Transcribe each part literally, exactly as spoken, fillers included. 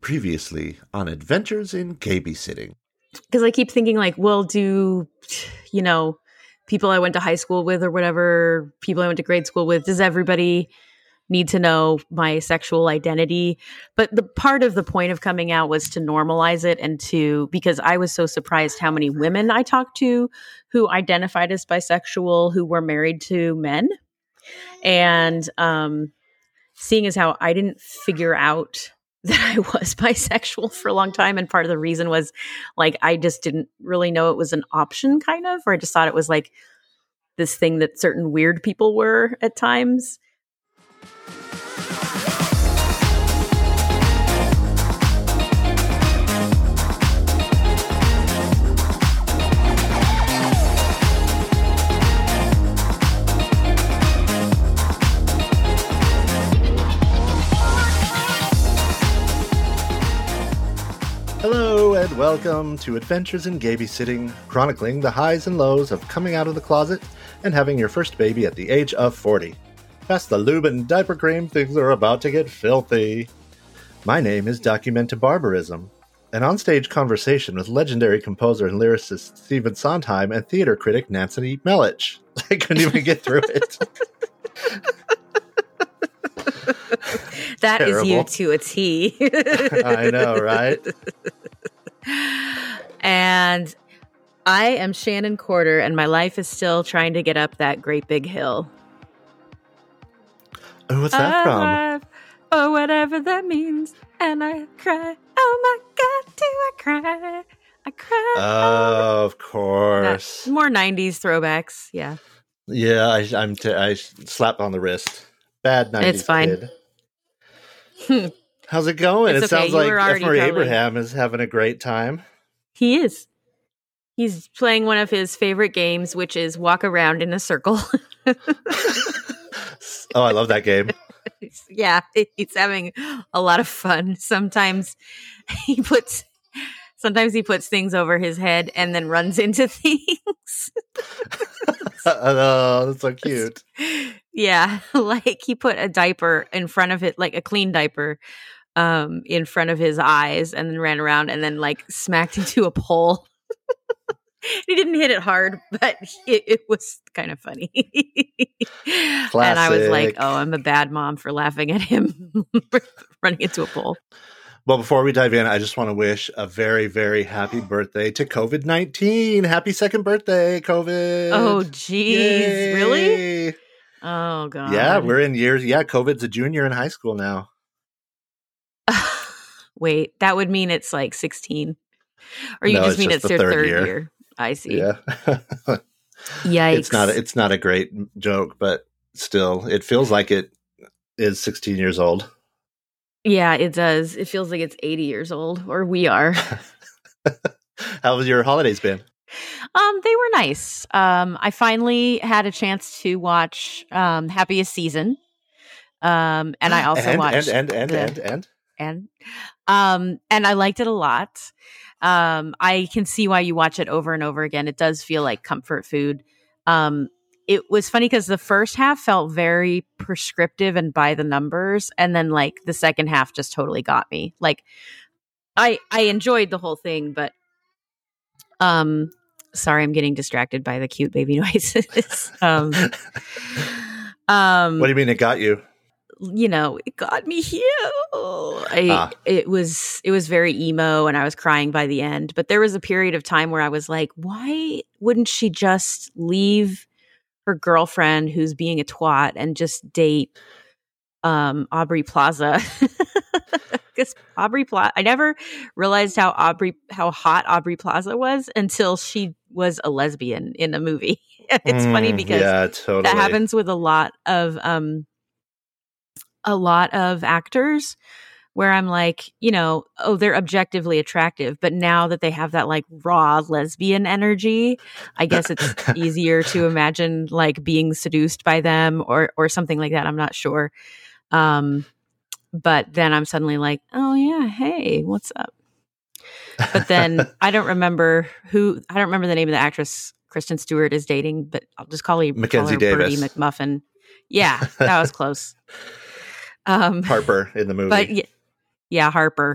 Previously on Adventures in Babysitting. Because I keep thinking like, well, do, you know, people I went to high school with or whatever, people I went to grade school with, does everybody need to know my sexual identity? But the part of the point of coming out was to normalize it and to, because I was so surprised how many women I talked to who identified as bisexual, who were married to men. And um, seeing as how I didn't figure out that I was bisexual for a long time. And part of the reason was like, I just didn't really know it was an option kind of, or I just thought it was like this thing that certain weird people were at times. Hello and welcome to Adventures in Babysitting, chronicling the highs and lows of coming out of the closet and having your first baby at the age of forty. Past the lube and diaper cream, things are about to get filthy. My name is Documented Barbarism, an onstage conversation with legendary composer and lyricist Stephen Sondheim and theater critic Nancy Melich. I couldn't even get through it. That Terrible. Is you to a T. I know, right? And I am Shannon Corder, and my life is still trying to get up that great big hill. Oh, what's that Alive, from? Oh, whatever that means. And I cry. Oh my God, do I cry? I cry. Oh, of course. That, more nineties throwbacks. Yeah. Yeah, I, I'm t- I slapped on the wrist. Bad nineties It's fine. kid. How's it going? It's it okay. sounds You like were F. already Murray probably- Abraham is having a great time. He is. He's playing one of his favorite games, which is walk around in a circle. Oh, I love that game. Yeah, he's having a lot of fun. Sometimes he puts sometimes he puts things over his head and then runs into things. Oh, that's so cute. Yeah, like he put a diaper in front of it, like a clean diaper, um, in front of his eyes, and then ran around and then like smacked into a pole. He didn't hit it hard, but it, it was kind of funny. And I was like, oh, I'm a bad mom for laughing at him running into a pole. Well, before we dive in, I just want to wish a very, very happy birthday to COVID nineteen. Happy second birthday, COVID. Oh, geez. Yay. Really? Oh, God. Yeah, we're in years. Yeah, COVID's a junior in high school now. Wait, that would mean it's like sixteen. Or you No, just it's mean just it's the their third third year. year. I see. Yeah. Yikes. It's not, it's not a great joke, but still, it feels like it is sixteen years old. Yeah, it does. It feels like it's eighty years old, or we are. How have your holidays been? Um, they were nice. Um, I finally had a chance to watch um, Happiest Season. Um, and I also and, watched and and and the- and and and um and I liked it a lot. Um, I can see why you watch it over and over again. It does feel like comfort food. Um, it was funny because the first half felt very prescriptive and by the numbers, and then like the second half just totally got me. Like I I enjoyed the whole thing, but um sorry, I'm getting distracted by the cute baby noises. um, um what do you mean it got you? You know, it got me here. I, Ah. It was it was very emo, and I was crying by the end. But there was a period of time where I was like, why wouldn't she just leave her girlfriend who's being a twat and just date um, Aubrey Plaza? Because Aubrey Plaza, I never realized how Aubrey how hot Aubrey Plaza was until she was a lesbian in a movie. It's Mm, funny because yeah, totally. that happens with a lot of um a lot of actors where I'm like, you know, oh, they're objectively attractive, but now that they have that like raw lesbian energy, I guess it's easier to imagine like being seduced by them or or something like that. I'm not sure. Um but then I'm suddenly like, oh yeah, hey, what's up? But then I don't remember who I don't remember the name of the actress Kristen Stewart is dating, but I'll just call, you, Mackenzie call her Birdie Davis. McMuffin. Yeah, that was close. Um, Harper in the movie. but yeah, yeah, Harper.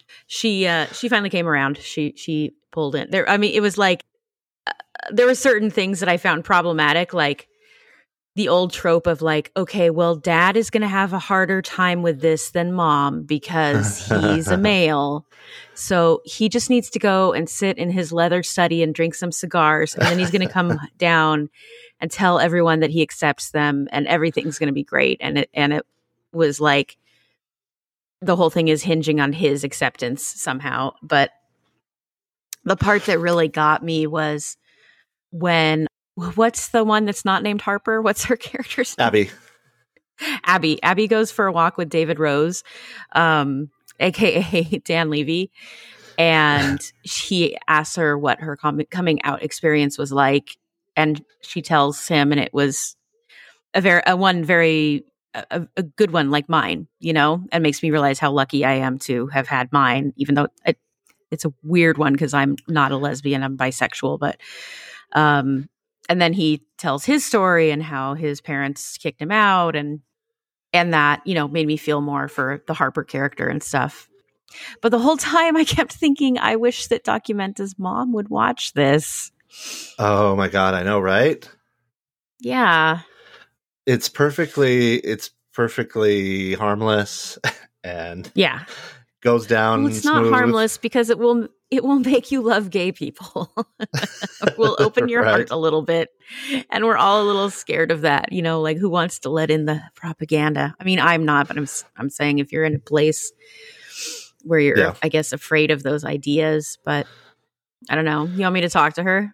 she uh, she finally came around. She she pulled in there. I mean, it was like uh, there were certain things that I found problematic, like the old trope of like, okay, well, dad is going to have a harder time with this than mom because he's a male. So he just needs to go and sit in his leather study and drink some cigars. And then he's going to come down and tell everyone that he accepts them and everything's going to be great. And it, and it was like the whole thing is hinging on his acceptance somehow. But the part that really got me was when, what's the one that's not named Harper? What's her character's name? Abby. Abby. Abby goes for a walk with David Rose, um, a k a. Dan Levy. And he asks her what her com- coming out experience was like. And she tells him, and it was a very, a one very, a, a good one like mine, you know, and makes me realize how lucky I am to have had mine, even though it, it's a weird one because I'm not a lesbian, I'm bisexual, but, um, and then he tells his story and how his parents kicked him out, and and that, you know, made me feel more for the Harper character and stuff. But the whole time I kept thinking, I wish that Documenta's mom would watch this. Oh my God, I know, right? Yeah. It's perfectly, it's perfectly harmless and yeah, goes down. Well, it's not smooth. harmless because it will it will make you love gay people. Will open your right. heart a little bit, and we're all a little scared of that. You know, like who wants to let in the propaganda? I mean, I'm not, but I'm I'm saying if you're in a place where you're, yeah. I guess, afraid of those ideas, but I don't know. You want me to talk to her?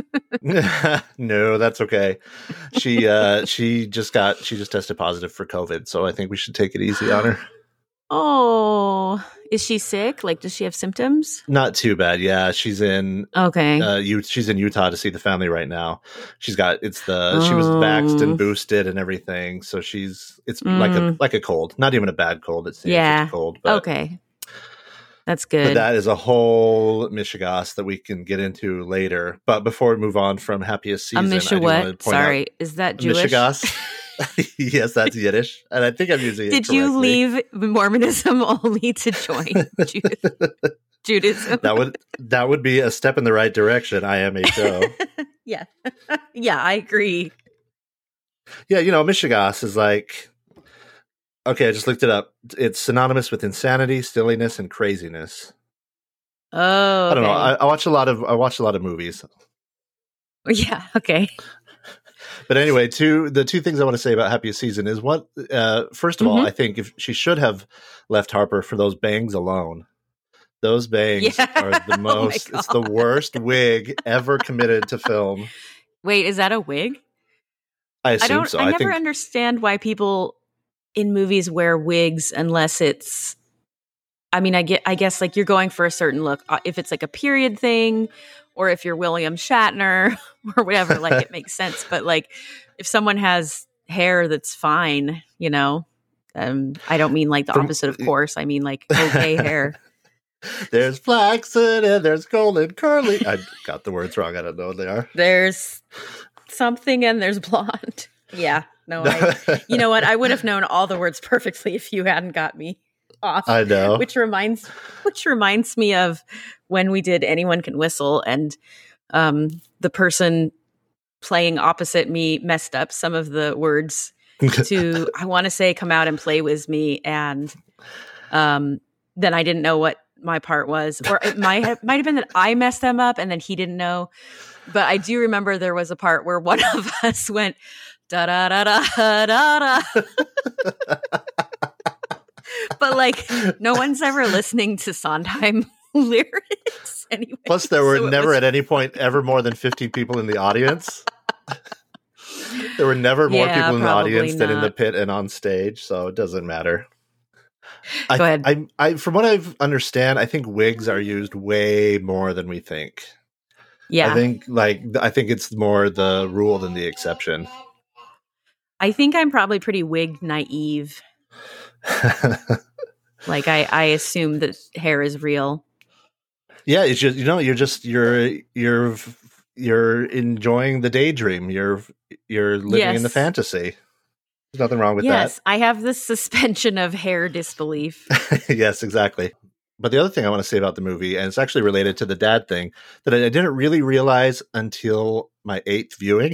No, that's okay. She uh, she just got she just tested positive for COVID, so I think we should take it easy on her. Oh, is she sick? Like, does she have symptoms? Not too bad. Yeah, she's in. Okay. Uh, you, she's in Utah to see the family right now. She's got it's the oh. she was vaxxed and boosted and everything, so she's it's mm. like a like a cold, not even a bad cold. It seems yeah. it's a cold. But, okay, that's good. But that is a whole mishigas that we can get into later. But before we move on from happiest season, a misha what? Sorry, out, is that Jewish? Mishigas. Yes, that's Yiddish, and I think I'm using it Did correctly. you leave Mormonism only to join Jude- Judaism? That would that would be a step in the right direction. I am a show. yeah, yeah, I agree. Yeah, you know, mishigas is like. Okay, I just looked it up. It's synonymous with insanity, silliness, and craziness. Oh, okay. I don't know. I, I watch a lot of I watch a lot of movies. Yeah. Okay. But anyway, two the two things I want to say about happiest season is what. Uh, first of mm-hmm. all, I think if she should have left Harper for those bangs alone. Those bangs yeah. are the most. Oh it's the worst wig ever committed to film. Wait, is that a wig? I assume I don't, so. I, I never think, understand why people in movies wear wigs unless it's. I mean, I get. I guess like you're going for a certain look. If it's like a period thing, or if you're William Shatner or whatever, like it makes sense. But like, if someone has hair that's fine, you know, um, I don't mean like the opposite, of course. I mean like okay hair. There's flaxen and there's golden curly. I got the words wrong. I don't know what they are. There's something and there's blonde. Yeah. No, I, you know what? I would have known all the words perfectly if you hadn't got me off. I know. Which reminds which reminds me of when we did Anyone Can Whistle, and um, the person playing opposite me messed up some of the words to, I want to say, come out and play with me. And um, then I didn't know what my part was. Or it might have, might have been that I messed them up and then he didn't know. But I do remember there was a part where one of us went, da da da da da da. But like, no one's ever listening to Sondheim lyrics anyway. Plus, there were so never was... at any point ever more than fifteen people in the audience. There were never more yeah, people in the audience not. than in the pit and on stage, so it doesn't matter. Go I, ahead. I, I, from what I understand, I think wigs are used way more than we think. Yeah, I think like I think it's more the rule than the exception. I think I'm probably pretty wig naive. Like I, I assume that hair is real. Yeah, it's just you know you're just you're you're you're enjoying the daydream. You're you're living yes. in the fantasy. There's nothing wrong with yes, that. I have this suspension of hair disbelief. Yes, exactly. but the other thing I want to say about the movie, and it's actually related to the dad thing, that I didn't really realize until my eighth viewing.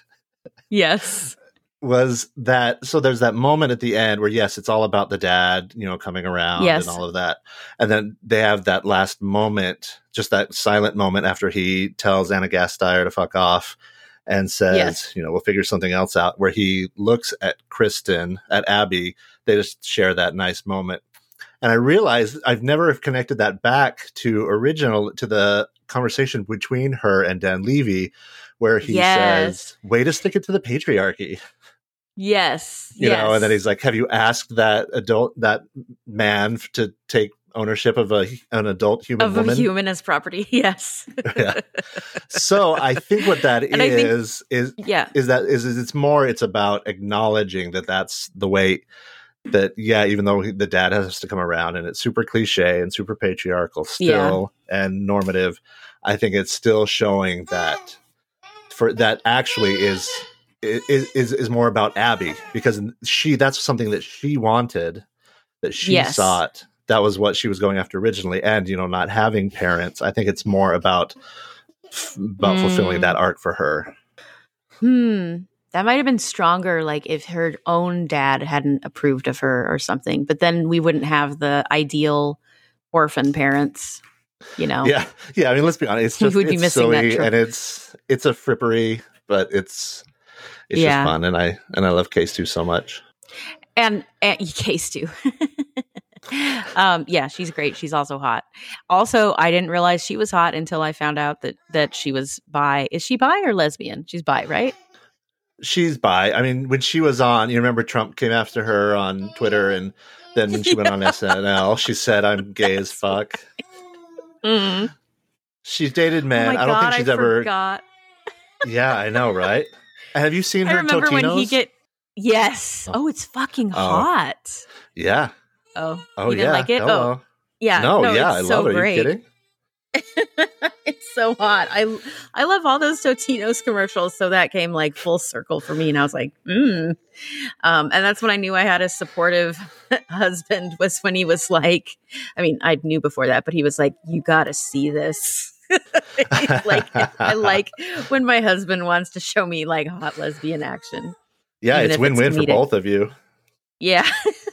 Yes. Was that, so there's that moment at the end where, yes, it's all about the dad, you know, coming around Yes. and all of that. And then they have that last moment, just that silent moment after he tells Anna Gasteyer to fuck off and says, Yes. you know, we'll figure something else out, where he looks at Kristen, at Abby. They just share that nice moment. And I realized I've never connected that back to original, to the conversation between her and Dan Levy, where he Yes. says, way to stick it to the patriarchy. Yes. You yes. know, and then he's like, have you asked that adult, that man to take ownership of a an adult human of woman? a human as property. Yes. Yeah. So I think what that And I think- is, is, Yeah. is that is, is it's more, it's about acknowledging that that's the way that, yeah, even though he, the dad has to come around and it's super cliche and super patriarchal still and normative, I think it's still showing that for that actually is, is, is, is more about Abby, because she, that's something that she wanted, that she Yes. sought. That was what she was going after originally. And, you know, not having parents, I think it's more about, about Mm. fulfilling that arc for her. Hmm. That might have been stronger, like if her own dad hadn't approved of her or something. But then we wouldn't have the ideal orphan parents, you know? Yeah. Yeah. I mean, let's be honest. It's We just, would be it's missing that silly trope. and it's, it's a frippery, but it's, it's Yeah. just fun. And I, and I love Case two so much. And, and Case too. um, yeah, she's great. She's also hot. Also, I didn't realize she was hot until I found out that that she was bi. Is she bi or lesbian? She's bi, right? She's bi. I mean, when she was on, you remember Trump came after her on Twitter, and then when she went on S N L, she said, I'm gay as fuck. Mm. She's dated Oh men. my I don't God, think she's I ever. forgot. Yeah, I know, right? And have you seen I her remember Totinos? when he get. Yes. Oh, it's fucking Oh. hot. Yeah. Oh, Oh, you didn't yeah. like it? Hello. Oh, yeah. no, yeah, I it's love so it. Are great. you kidding? It's so hot. I I love all those Totino's commercials. So that came like full circle for me, and I was like, mm. Um, and that's when I knew I had a supportive husband. Was when he was like, I mean, I knew before that, but he was like, "You got to see this." Like, I like when my husband wants to show me like hot lesbian action. Yeah, Even it's if it's win-win for comedic. both of you. Yeah.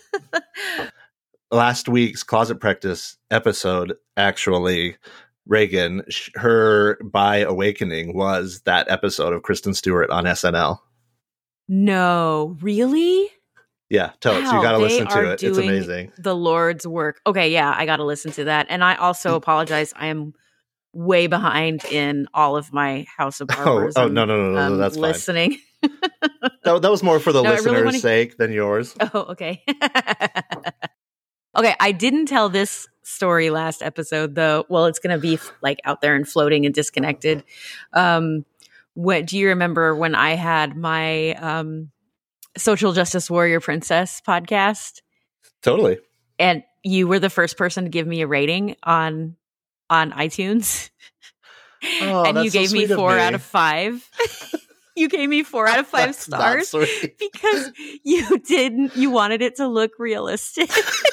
Last week's Closet Practice episode, actually, Reagan, sh- her bi awakening was that episode of Kristen Stewart on S N L. No, really? Yeah, totes. Wow, You got to they listen are to it. It's doing amazing. The Lord's work. Okay, yeah, I got to listen to that. And I also apologize. I am way behind in all of my House of Oh, Barbers. oh no, no, no, no, um, that's fine. listening. That, that was more for the No, I really listener's wanna- sake than yours. Oh, okay. Okay, I didn't tell this story last episode though. Well, it's going to be like out there and floating and disconnected. Um, what do you remember when I had my um, Social Justice Warrior Princess podcast, Totally. and you were the first person to give me a rating on on iTunes, Oh, and you that's so gave me sweet of four me. out of five. You gave me four out of five That's not stars sweet. because you didn't. You wanted it to look realistic.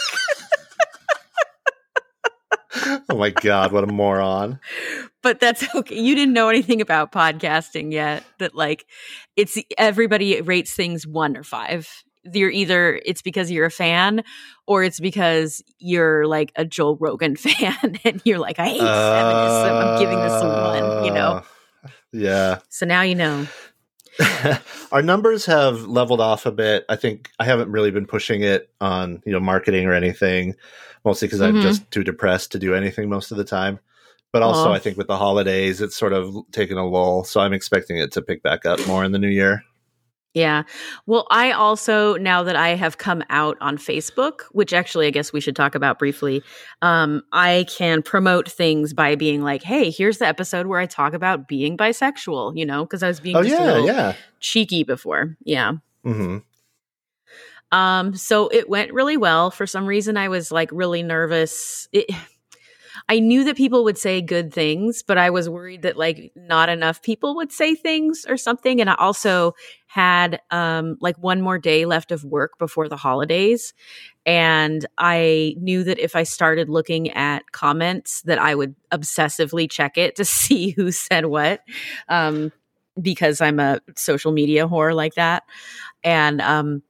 Oh my God, what a moron. But that's okay. You didn't know anything about podcasting yet. That like, it's everybody rates things one or five. You're either it's because you're a fan, or it's because you're like a Joe Rogan fan, and you're like, I hate feminism. I'm giving this a one. You know. Uh, Yeah. So now you know. Our numbers have leveled off a bit. I think I haven't really been pushing it on, you know, marketing or anything, mostly because Mhm. I'm just too depressed to do anything most of the time. But also, Aw. I think with the holidays, it's sort of taken a lull. So I'm expecting it to pick back up more in the new year. Yeah. Well, I also, now that I have come out on Facebook, which actually I guess we should talk about briefly, um, I can promote things by being like, hey, here's the episode where I talk about being bisexual, you know, because I was being Oh, just a yeah, little yeah. cheeky before. Yeah. hmm Um, so it went really well. For some reason, I was like really nervous. It, I knew that people would say good things, but I was worried that like not enough people would say things or something. And I also had um, like one more day left of work before the holidays. And I knew that if I started looking at comments that I would obsessively check it to see who said what, um, because I'm a social media whore like that. And, um,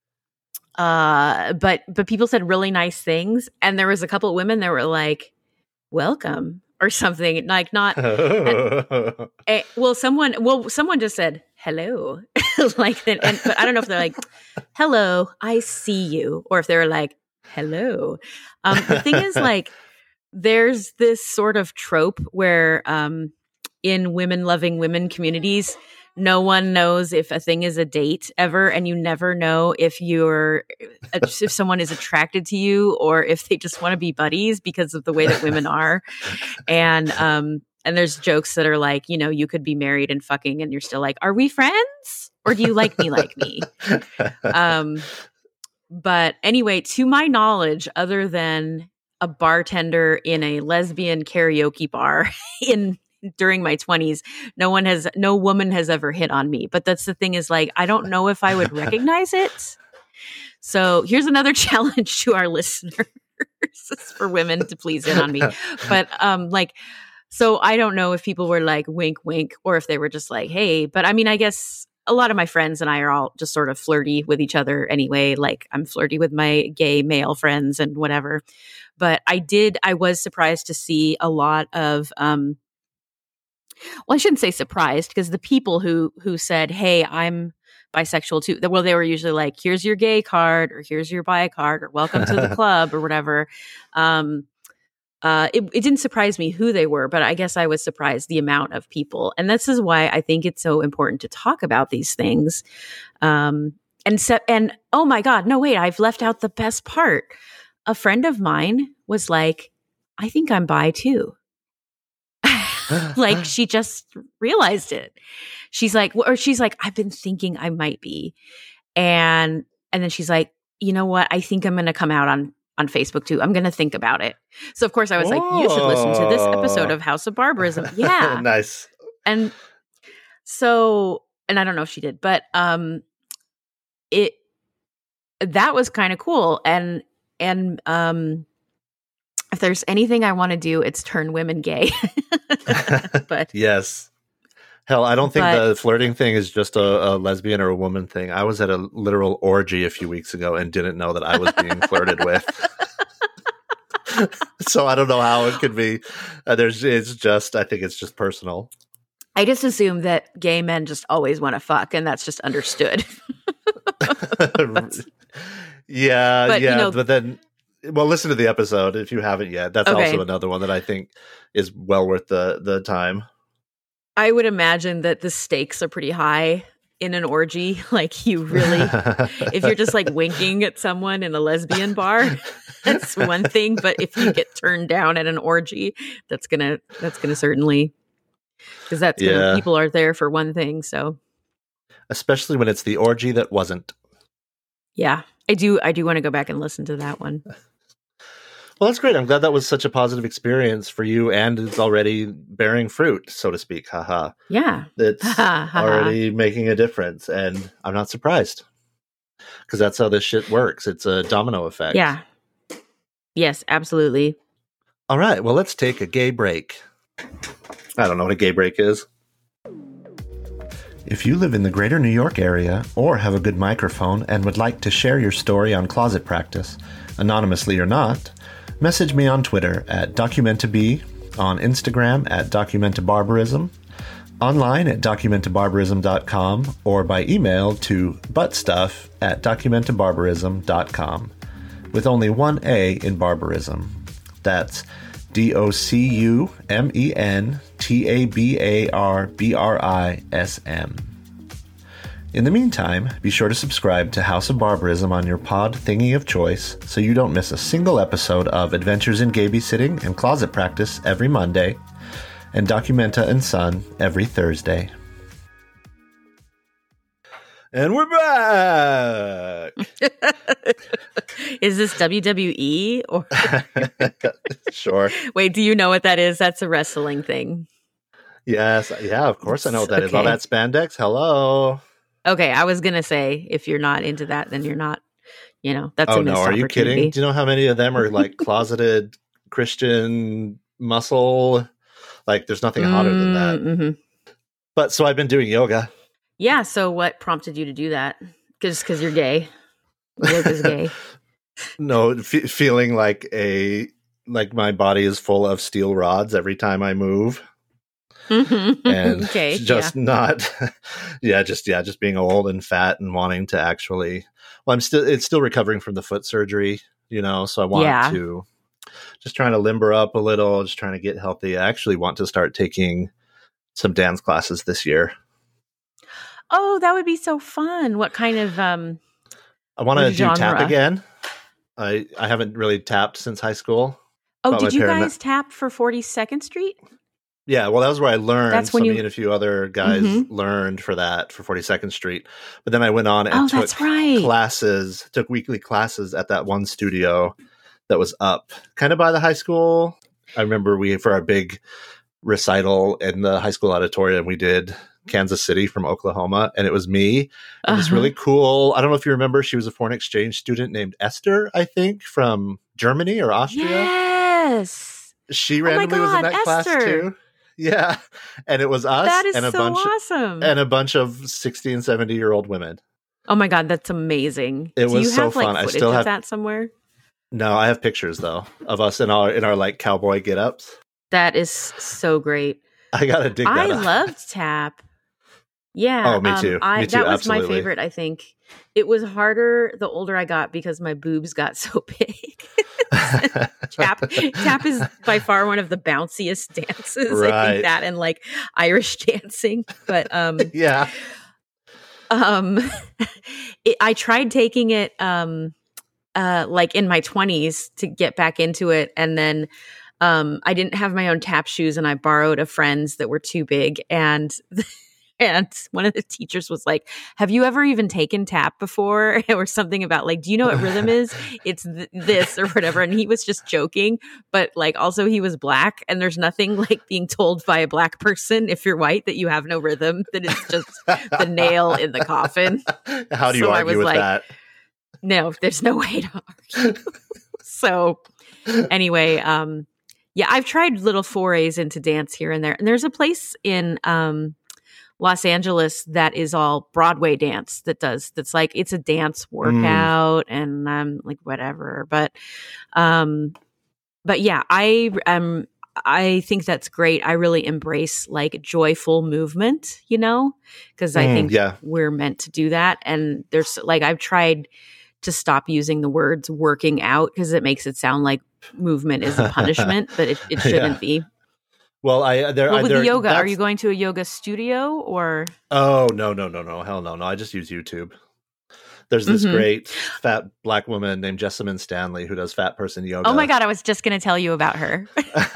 uh, but, but people said really nice things. And there was a couple of women that were like, welcome or something, like not, and, and, well, someone, well, someone just said, hello, like, and, and, but I don't know if they're like, hello, I see you. Or if they're like, hello. Um, the thing is like, there's this sort of trope where, um, in women loving women communities, no one knows if a thing is a date ever, and you never know if you're if someone is attracted to you or if they just want to be buddies because of the way that women are. And um and there's jokes that are like, you know, you could be married and fucking and you're still like, are we friends? Or do you like me like me? Um but anyway, to my knowledge, other than a bartender in a lesbian karaoke bar in during my twenties, no one has, no woman has ever hit on me. But that's the thing is like, I don't know if I would recognize it. So here's another challenge to our listeners for women to please hit on me. But um, like, so I don't know if people were like, wink, wink, or if they were just like, hey, but I mean, I guess a lot of my friends and I are all just sort of flirty with each other anyway. Like I'm flirty with my gay male friends and whatever. But I did, I was surprised to see a lot of, um, well, I shouldn't say surprised because the people who who said, hey, I'm bisexual too, well, they were usually like, here's your gay card or here's your bi card or welcome to the club or whatever. Um, uh, it, it didn't surprise me who they were, but I guess I was surprised the amount of people. And this is why I think it's so important to talk about these things. Um, and so, and oh my God, no, wait, I've left out the best part. A friend of mine was like, I think I'm bi too. Like she just realized it. She's like, or she's like, I've been thinking I might be. And, and then she's like, you know what? I think I'm going to come out on, on Facebook too. I'm going to think about it. So of course I was Whoa. like, you should listen to this episode of House of Barbarism. Yeah. Nice. And so, and I don't know if she did, but, um, it, that was kind of cool. And, and, um, if there's anything I want to do, it's turn women gay. But yes. Hell, I don't think but, the flirting thing is just a, a lesbian or a woman thing. I was at a literal orgy a few weeks ago and didn't know that I was being flirted with. So I don't know how it could be. Uh, there's, it's just, I think it's just personal. I just assume that gay men just always want to fuck, and that's just understood. yeah, but, yeah, you know, but then. Well, listen to the episode if you haven't yet. That's okay. Also another one that I think is well worth the, the time. I would imagine that the stakes are pretty high in an orgy. Like you really, if you're just like winking at someone in a lesbian bar, that's one thing. But if you get turned down at an orgy, that's gonna that's gonna certainly because that's gonna, yeah. people are there for one thing. So, especially when it's the orgy that wasn't. Yeah, I do. I do want to go back and listen to that one. Well, that's great. I'm glad that was such a positive experience for you, and it's already bearing fruit, so to speak. Haha. Yeah. It's already making a difference, and I'm not surprised. Because that's how this shit works. It's a domino effect. Yeah. Yes, absolutely. All right. Well, let's take a gay break. I don't know what a gay break is. If you live in the greater New York area or have a good microphone and would like to share your story on Closet Practice, anonymously or not, message me on Twitter at Documenta-B, on Instagram at Documenta-Barbarism, online at Documenta-Barbarism dot com, or by email to buttstuff at Documenta-Barbarism dot com, with only one A in barbarism. That's D O C U M E N T A B A R B R I S M. In the meantime, be sure to subscribe to House of Barbarism on your pod thingy of choice so you don't miss a single episode of Adventures in Babysitting and Closet Practice every Monday, and Documenta and Son every Thursday. And we're back. Is this W W E or Sure. Wait, do you know what that is? That's a wrestling thing. Yes. Yeah, of course I know what that is. Okay. All that spandex. Hello. Okay, I was gonna say if you're not into that, then you're not. You know, that's Oh a no, missed are you opportunity. kidding? Do you know how many of them are like closeted Christian muscle? Like there's nothing hotter than that. Mm-hmm. But so I've been doing yoga. Yeah. So what prompted you to do that? Because because you're gay. Yoga's gay. No, f- feeling like a like my body is full of steel rods every time I move. And okay, just yeah. not yeah just yeah just being old and fat and wanting to actually well I'm still it's still recovering from the foot surgery, you know, so I want Yeah. to just trying to limber up a little, just trying to get healthy. I actually want to start taking some dance classes this year. Oh, that would be so fun. What kind of um I want to What do tap genre? again. I I haven't really tapped since high school. Oh, Got did my you parent- guys tap for forty-second Street? Yeah, well, that was where I learned. That's So when me you- and a few other guys Mhm. learned for that for forty-second Street. But then I went on and Oh, took that's right. classes, took weekly classes at that one studio that was up kind of by the high school. I remember we, for our big recital in the high school auditorium, we did Kansas City from Oklahoma, and it was me and this Uh-huh. really cool, I don't know if you remember, she was a foreign exchange student named Esther, I think, from Germany or Austria. Yes. She Oh my randomly was in God, that class Esther. too. Yeah. And it was us That is and a so bunch awesome. and a bunch of sixty and seventy year old women. Oh my God, that's amazing. It Do was you so have like fun. I footage still of have- that somewhere? No, I have pictures though of us in our in our like cowboy get ups. That is so great. I gotta dig that I up. loved tap. Yeah. Oh, me um, too. I, Me too, That was my absolutely. favorite, I think. It was harder the older I got because my boobs got so big. tap tap is by far one of the bounciest dances. I Right. think that and like Irish dancing. But um Yeah. um it, I tried taking it um uh like in my twenties to get back into it, and then um I didn't have my own tap shoes and I borrowed a friend's that were too big, and and one of the teachers was like, have you ever even taken tap before? Or something about like, do you know what rhythm is? It's th- this or whatever. And he was just joking, but like also he was black, and there's nothing like being told by a black person if you're white that you have no rhythm, that it's just the nail in the coffin. How do you So I argue was with like- that? No, there's no way to argue. So anyway, um, yeah, I've tried little forays into dance here and there. And there's a place in um, Los Angeles that is all Broadway dance that does, that's like, it's a dance workout and I'm like, whatever. But, um, but yeah, I, um, I think that's great. I really embrace like joyful movement, you know, because I Mm, think yeah. we're meant to do that. And there's like, I've tried to stop using the words working out because it makes it sound like movement is a punishment, but it, it shouldn't Yeah. be. Well, I there. Well, I, with there the yoga, are that's- you going to a yoga studio or? Oh no no no no hell no no! I just use YouTube. There's this Mhm. great fat black woman named Jessamine Stanley who does fat person yoga. Oh my God, I was just going to tell you about her.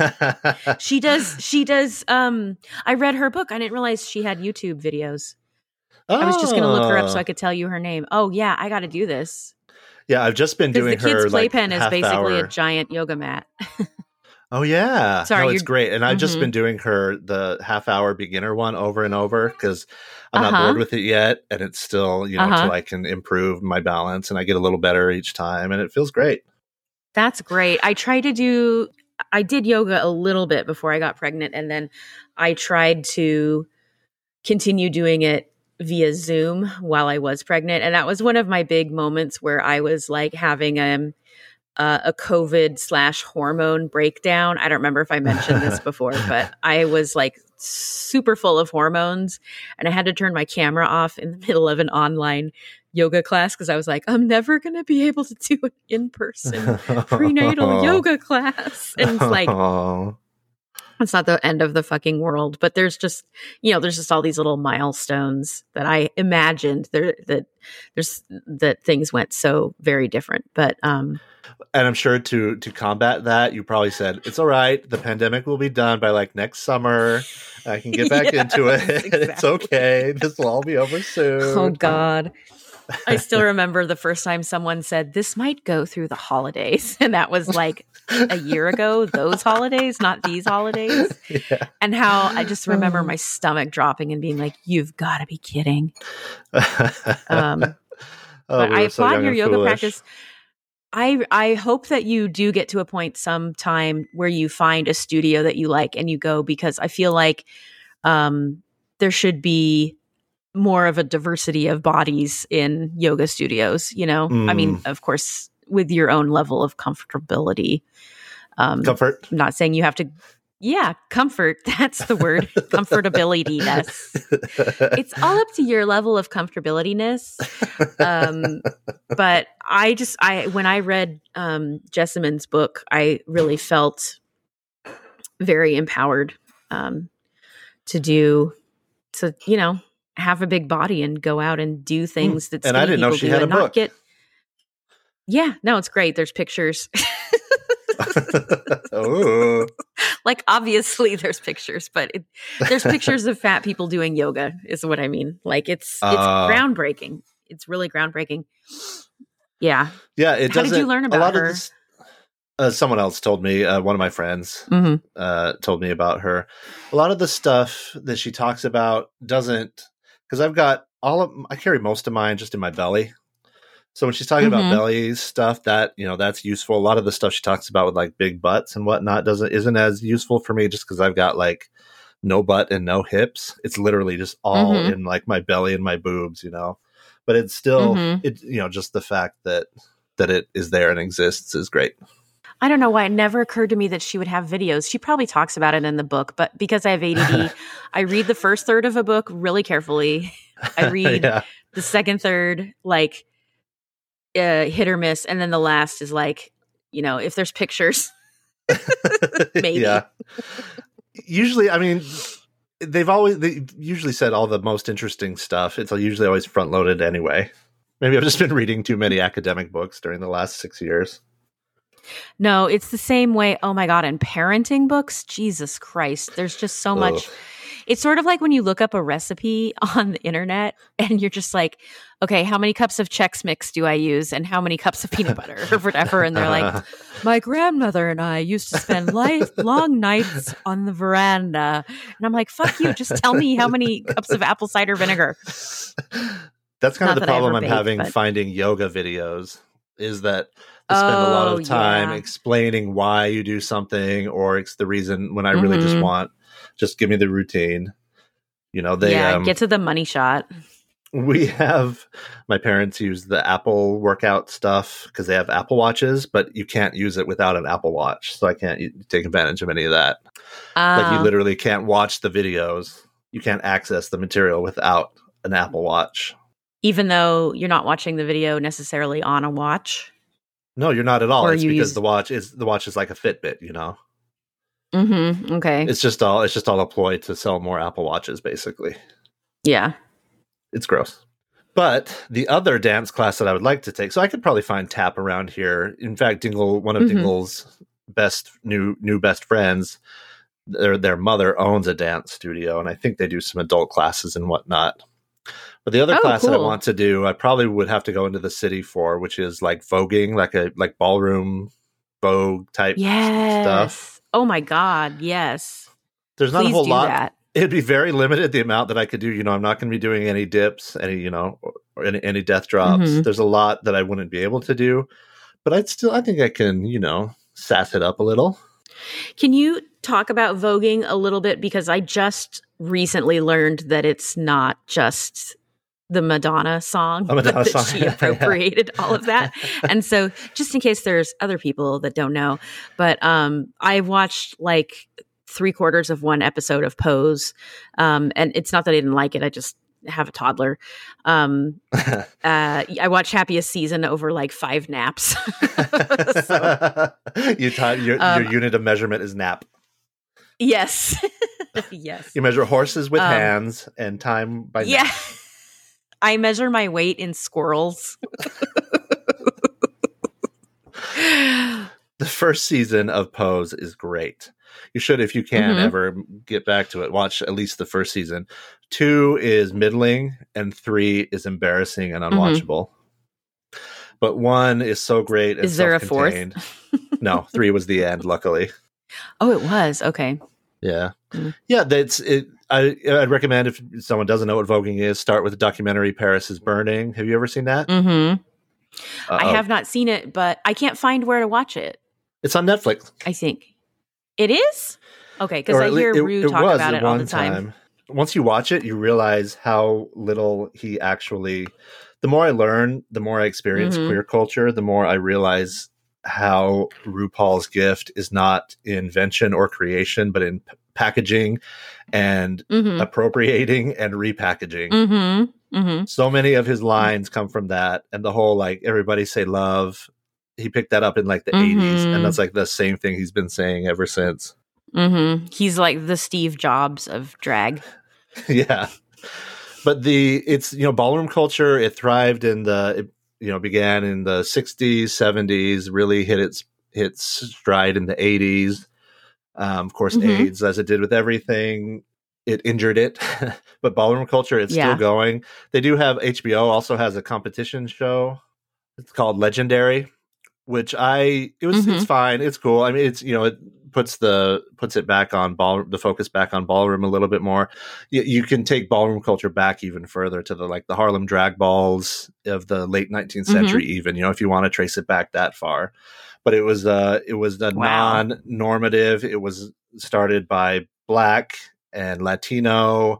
She does, she does, um, I read her book. I didn't realize she had YouTube videos. I was just going to look her up so I could tell you her name. Oh yeah, I got to do this. Yeah, I've just been Because doing the kids' her like playpen is half basically hour. a giant yoga mat. Oh yeah, Sorry, no, it's you're- great. And I've just Mhm. been doing her the half hour beginner one over and over because I'm not Uh-huh. bored with it yet, and it's still you know Uh-huh. until I can improve my balance and I get a little better each time, and it feels great. That's great. I tried to do, I did yoga a little bit before I got pregnant. And then I tried to continue doing it via Zoom while I was pregnant. And that was one of my big moments where I was like having a, uh, a COVID slash hormone breakdown. I don't remember if I mentioned this before, but I was like super full of hormones and I had to turn my camera off in the middle of an online yoga class because I was like, I'm never going to be able to do an in-person prenatal yoga class. And it's like, Oh. It's not the end of the fucking world, but there's just, you know, there's just all these little milestones that I imagined there that there's that things went so very different. But um and I'm sure to to combat that, you probably said, it's all right, the pandemic will be done by like next summer. I can get back yes, into it. exactly. It's okay. This will all be over soon. Oh God. I still remember the first time someone said, this might go through the holidays. And that was like a year ago, those holidays, not these holidays. Yeah. And how I just remember my stomach dropping and being like, you've got to be kidding. Um, oh, but we I were so applaud young your and yoga foolish. practice. I I hope that you do get to a point sometime where you find a studio that you like and you go, because I feel like um, there should be more of a diversity of bodies in yoga studios, you know? Mm. I mean, of course, with your own level of comfortability. Um, Comfort. I'm not saying you have to, yeah, comfort. That's the word. Comfortability-ness. It's all up to your level of comfortability-ness. Um, but I just, I, when I read um, Jessamyn's book, I really felt very empowered um, to do, to, you know, have a big body and go out and do things that And I skinny didn't know people she do had a and not book. get. Yeah, no, it's great. There's pictures. Oh, Like, obviously there's pictures, but it, there's pictures of fat people doing yoga is what I mean. Like, it's it's Uh. groundbreaking. It's really groundbreaking. Yeah. yeah. It How did doesn't. you learn a about lot her? Of this, uh, someone else told me. Uh, one of my friends Mm-hmm. uh, told me about her. A lot of the stuff that she talks about doesn't, because I've got all of. I carry most of mine just in my belly. So when she's talking Mhm. about belly stuff, that, you know, that's useful. A lot of the stuff she talks about with like big butts and whatnot doesn't isn't as useful for me, just because I've got like no butt and no hips. It's literally just all Mhm. in like my belly and my boobs, you know. But it's still Mhm. it you know, just the fact that that it is there and exists is great. I don't know why it never occurred to me that she would have videos. She probably talks about it in the book, but because I have A D D, I read the first third of a book really carefully. I read Yeah. the second third like uh, hit or miss, and then the last is like, you know, if there's pictures, maybe. Yeah. Usually, I mean, they've always they usually said all the most interesting stuff. It's usually always front loaded anyway. Maybe I've just been reading too many academic books during the last six years. No, it's the same way. Oh my God. And parenting books, Jesus Christ. There's just so much. Ugh. It's sort of like when you look up a recipe on the internet and you're just like, okay, how many cups of Chex Mix do I use? And how many cups of peanut butter or whatever? And they're like, my grandmother and I used to spend life, long nights on the veranda. And I'm like, fuck you. Just tell me how many cups of apple cider vinegar. That's kind Not of the that I problem ever I'm bake, having but- finding yoga videos, is that they spend a lot Oh, of time yeah. explaining why you do something, or it's the reason, when I really just Mhm. want, just give me the routine. You know, they yeah, um, get to the money shot. we have, my parents use the Apple workout stuff because they have Apple Watches, but you can't use it without an Apple Watch. So I can't u- take advantage of any of that. Like, you Uh, literally can't watch the videos. You can't access the material without an Apple Watch. even though you're not watching the video necessarily on a watch. No, you're not at all. Or It's you because use- the watch is the watch is like a Fitbit, you know. Mm-hmm. Okay. It's just all it's just all a ploy to sell more Apple Watches, basically. Yeah. It's gross. But the other dance class that I would like to take, so I could probably find Tap around here. In fact, Dingle, one of Mhm. Dingle's best new new best friends, their their mother owns a dance studio, and I think they do some adult classes and whatnot. But the other Oh, class that I cool. want to do, I probably would have to go into the city for, which is like voguing, like a like ballroom vogue type Yes. stuff. Oh my God. Yes. There's not Please a whole do lot. that. It'd be very limited, the amount that I could do. You know, I'm not going to be doing any dips, any, you know, or, or any, any death drops. Mhm. There's a lot that I wouldn't be able to do, but I'd still, I think I can, you know, sass it up a little. Can you talk about voguing a little bit? Because I just recently learned that it's not just the Madonna song, A Madonna but that song. she appropriated all of that. And so just in case there's other people that don't know, but um, I watched like three quarters of one episode of Pose. Um, and it's not that I didn't like it. I just have a toddler. Um, uh, I watched Happiest Season over like five naps. So, you taught your, Um, your unit of measurement is nap. Yes. Yes. You measure horses with Um, hands and time by Yeah. minute. I measure my weight in squirrels. The first season of Pose is great. You should, if you can, Mhm. ever get back to it. Watch at least the first season. Two is middling, and three is embarrassing and unwatchable. But one is so great and Is there a fourth? self-contained. No, three was the end, luckily. Oh, it was. Okay. Yeah. Mm. Yeah, that's it. I, I'd recommend if someone doesn't know what voguing is, start with the documentary Paris is Burning. Have you ever seen that? Mm-hmm. Uh-oh. I have not seen it, but I can't find where to watch it. It's on Netflix. I think. It is? Okay, because Or I at le- hear it- Rue it talk was about at it all one the time. time. Once you watch it, you realize how little he actually. The more I learn, the more I experience Mhm. queer culture, the more I realize how RuPaul's gift is not invention or creation, but in p- packaging and Mm-hmm. appropriating and repackaging. Mm-hmm. Mm-hmm. So many of his lines come from that, and the whole like everybody say love. He picked that up in like the Mhm. eighties, and that's like the same thing he's been saying ever since. Mm-hmm. He's like the Steve Jobs of drag. Yeah, but the it's you know ballroom culture. It thrived in the it, you know began in the sixties, seventies. Really hit its its stride in the eighties. Um, of course, Mhm. AIDS, as it did with everything, it injured it. But ballroom culture, it's Yeah. still going. They do have H B O also has a competition show. It's called Legendary, which I it was Mhm. it's fine. It's cool. I mean, it's you know it puts the puts it back on ball the focus back on ballroom a little bit more. You, you can take ballroom culture back even further to the like the Harlem drag balls of the late nineteenth Mhm. century, even you know if you want to trace it back that far. But it was uh it was a Wow. non-normative. It was started by Black and Latino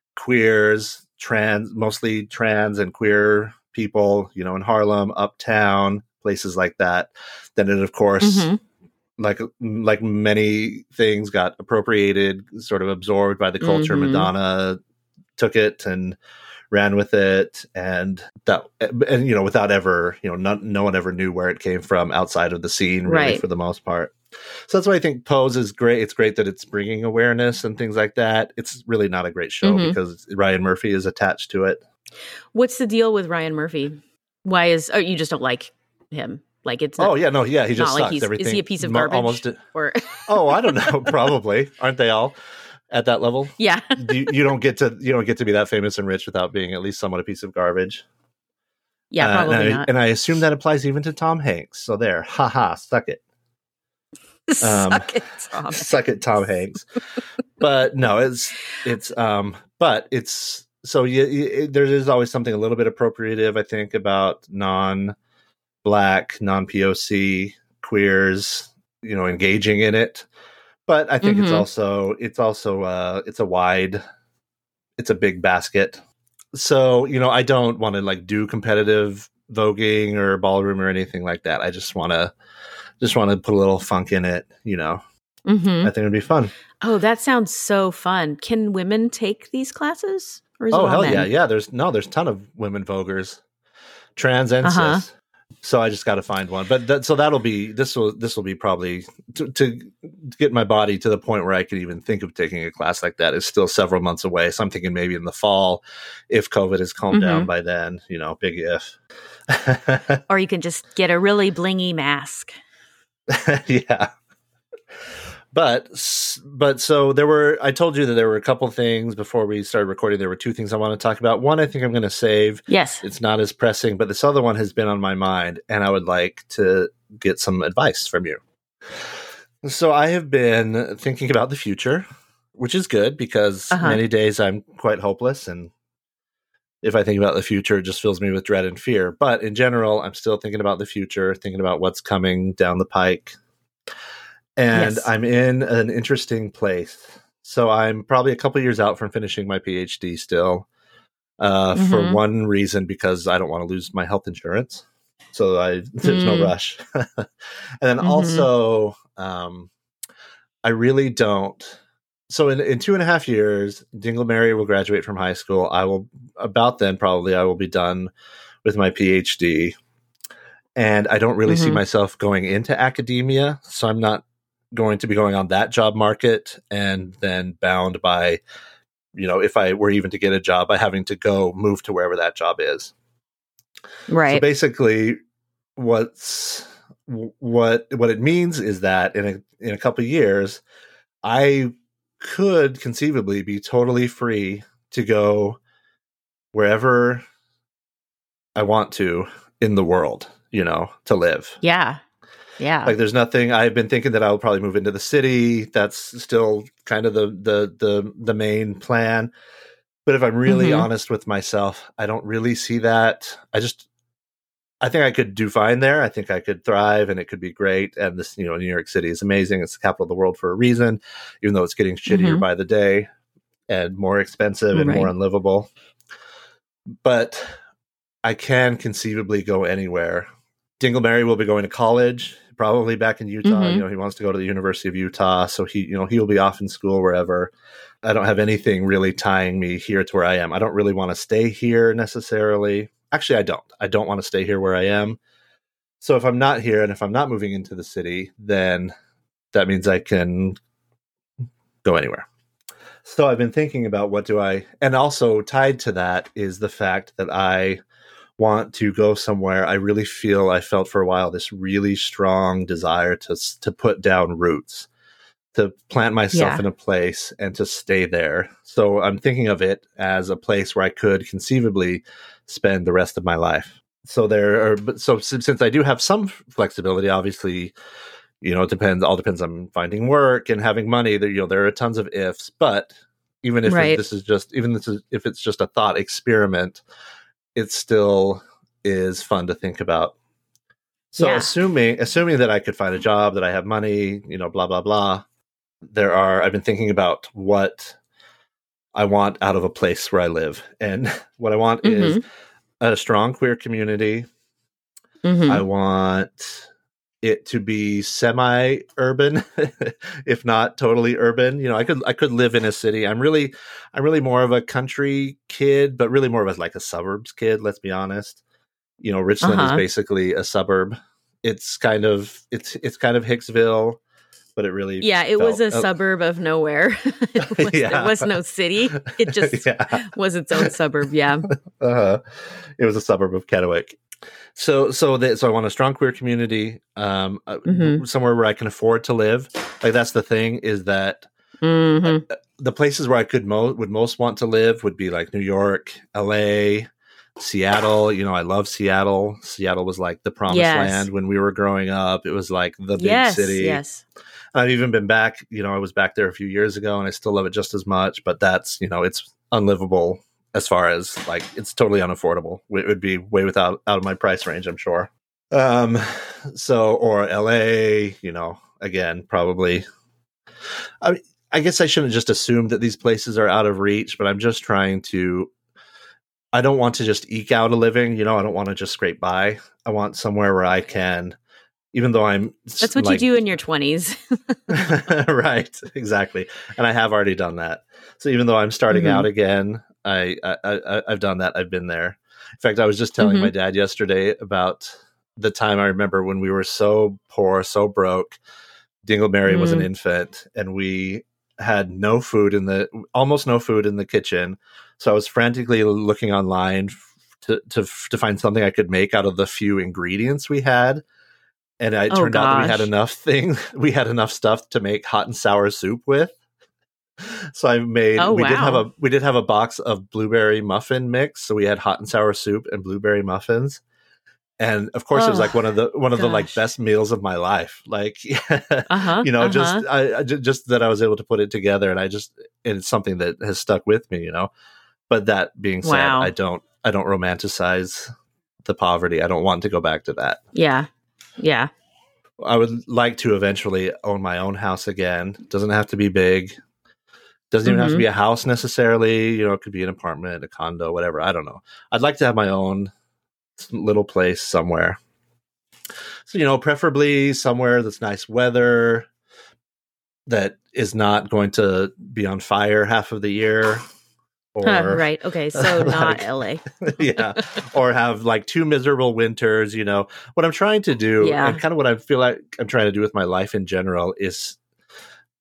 queers, trans, mostly trans and queer people, you know, in Harlem, Uptown, places like that. Then it, of course, Mhm. like like many things, got appropriated, sort of absorbed by the culture. Mhm. Madonna took it and ran with it, and that, and you know, without ever, you know, no, no one ever knew where it came from outside of the scene, really, Right. for the most part. So that's why I think Pose is great. It's great that it's bringing awareness and things like that. It's really not a great show Mhm. because Ryan Murphy is attached to it. What's the deal with Ryan Murphy? Why is oh you just don't like him? Like it's not, Oh yeah, no, yeah, he not just like sucks. he's Everything is he a piece of mo- garbage? almost. Or Oh, I don't know. Probably aren't they all at that level? yeah. you, you don't get to you don't get to be that famous and rich without being at least somewhat a piece of garbage. Yeah, Uh, probably and I, not. And I assume that applies even to Tom Hanks. So there, haha, suck it. Suck it, Tom. Suck it, Tom Hanks. But no, it's it's um, but it's so you, you, there is always something a little bit appropriative, I think, about non-black, non-P O C queers, you know, engaging in it. But I think it's Mhm. also it's also uh, it's a wide, it's a big basket. So you know, I don't want to like do competitive voguing or ballroom or anything like that. I just want to just want to put a little funk in it. You know, Mhm. I think it'd be fun. Oh, that sounds so fun. Can women take these classes? Or is it Oh all hell men? yeah, yeah. There's no, there's a ton of women voguers, trans and Uh-huh. cis. So I just got to find one. But that, so that'll be this will this will be probably to, to get my body to the point where I could even think of taking a class like that is still several months away. So I'm thinking maybe in the fall, if COVID has calmed Mhm. down by then. You know, big if. Or you can just get a really blingy mask. Yeah. But s- but so there were I told you that there were a couple things before we started recording. There were two things I want to talk about. One I think I'm going to save. Yes. It's not as pressing, but this other one has been on my mind and I would like to get some advice from you. So I have been thinking about the future, which is good because Uh-huh. many days I'm quite hopeless, and if I think about the future, it just fills me with dread and fear. But in general, I'm still thinking about the future, thinking about what's coming down the pike. And Yes. I'm in an interesting place. So I'm probably a couple years out from finishing my PhD still, uh, for Mhm. one reason, because I don't want to lose my health insurance. So I, there's no Mm. rush. And then Mhm. also, um, I really don't. So in, in two and a half years, Dingleberry will graduate from high school. I will, about then probably, I will be done with my PhD. And I don't really see Mhm. myself going into academia. So I'm not going to be going on that job market and then bound by, you know, if I were even to get a job, by having to go move to wherever that job is. Right. So basically what's what what it means is that in a in a couple of years, I could conceivably be totally free to go wherever I want to in the world, you know, to live. Yeah. Yeah. Like there's nothing. I've been thinking that I'll probably move into the city. That's still kind of the the the the main plan. But if I'm really Mhm. honest with myself, I don't really see that. I just I think I could do fine there. I think I could thrive and it could be great. And this, you know, New York City is amazing. It's the capital of the world for a reason, even though it's getting shittier Mhm. by the day and more expensive and more Right. unlivable. But I can conceivably go anywhere. Dingleberry will be going to college, probably back in Utah. Mhm. You know, he wants to go to the University of Utah. So he, you know, he will be off in school wherever. I don't have anything really tying me here to where I am. I don't really want to stay here necessarily. Actually, I don't. I don't want to stay here where I am. So if I'm not here and if I'm not moving into the city, then that means I can go anywhere. So I've been thinking about what do I, and also tied to that is the fact that I want to go somewhere. I really feel I felt for a while this really strong desire to to put down roots, to plant myself Yeah. in a place and to stay there. So I'm thinking of it as a place where I could conceivably spend the rest of my life. So there are, but so since, since I do have some flexibility, obviously, you know, it depends, all depends on finding work and having money. There, you know, there are tons of ifs, but even if Right. this is just, even this is, if it's just a thought experiment, it still is fun to think about. So Yeah. assuming, assuming that I could find a job, that I have money, you know, blah, blah, blah. There are, I've been thinking about what I want out of a place where I live. And what I want is Mhm. a strong queer community. Mhm. I want it to be semi-urban, if not totally urban. You know, I could I could live in a city. I'm really I'm really more of a country kid, but really more of a, like a suburbs kid, let's be honest. You know, Richland is Uh-huh. basically a suburb. It's kind of it's it's kind of Hicksville, but it really Yeah, it was felt a uh, suburb of nowhere. It was, yeah. There was no city. It just yeah. was its own suburb. Yeah. Uh-huh. It was a suburb of Kennewick. So, so that, so I want a strong queer community, um, uh, Mhm. somewhere where I can afford to live. Like that's the thing, is that uh, Mhm. the places where I could mo- would most want to live would be like New York, L A, Seattle. You know, I love Seattle. Seattle was like the promised Yes. land when we were growing up. It was like the big Yes. city. Yes. I've even been back, you know, I was back there a few years ago and I still love it just as much, but that's, you know, it's unlivable as far as like, it's totally unaffordable. It would be way without out of my price range, I'm sure. Um, so, or L A, you know, again, probably, I I guess I shouldn't just assume that these places are out of reach, but I'm just trying to, I don't want to just eke out a living. You know, I don't want to just scrape by. I want somewhere where I can, even though I'm That's what like, you do in your twenties. right, exactly. And I have already done that. So even though I'm starting Mhm. out again, I, I, I I've done that. I've been there. In fact, I was just telling Mhm. my dad yesterday about the time I remember when we were so poor, so broke. Dingleberry was an Mm. infant, and we had no food in the almost no food in the kitchen. So I was frantically looking online to to to find something I could make out of the few ingredients we had. And it Oh turned out that we had gosh. enough thing, we had enough stuff to make hot and sour soup with. So I made, Oh we did have wow. a, we did have a box of blueberry muffin mix. So we had hot and sour soup and blueberry muffins. And of course it was like Oh one of the, one of the like gosh. best meals of my life. Like, Uh-huh. you know, just, Uh-huh. I, I ju- just that I was able to put it together, and I just, and it's something that has stuck with me, you know, but that being said, I Wow. don't, I don't romanticize the poverty. I don't want to go back to that. Yeah. Yeah. I would like to eventually own my own house again. Doesn't have to be big. Doesn't even have to Mhm. be a house necessarily. You know, it could be an apartment, a condo, whatever. I don't know. I'd like to have my own little place somewhere. So, you know, preferably somewhere that's nice weather, that is not going to be on fire half of the year. Huh, Or right. Okay. So not like, L A. yeah, or have like two miserable winters. You know, what I'm trying to do, Yeah. and kind of what I feel like I'm trying to do with my life in general, is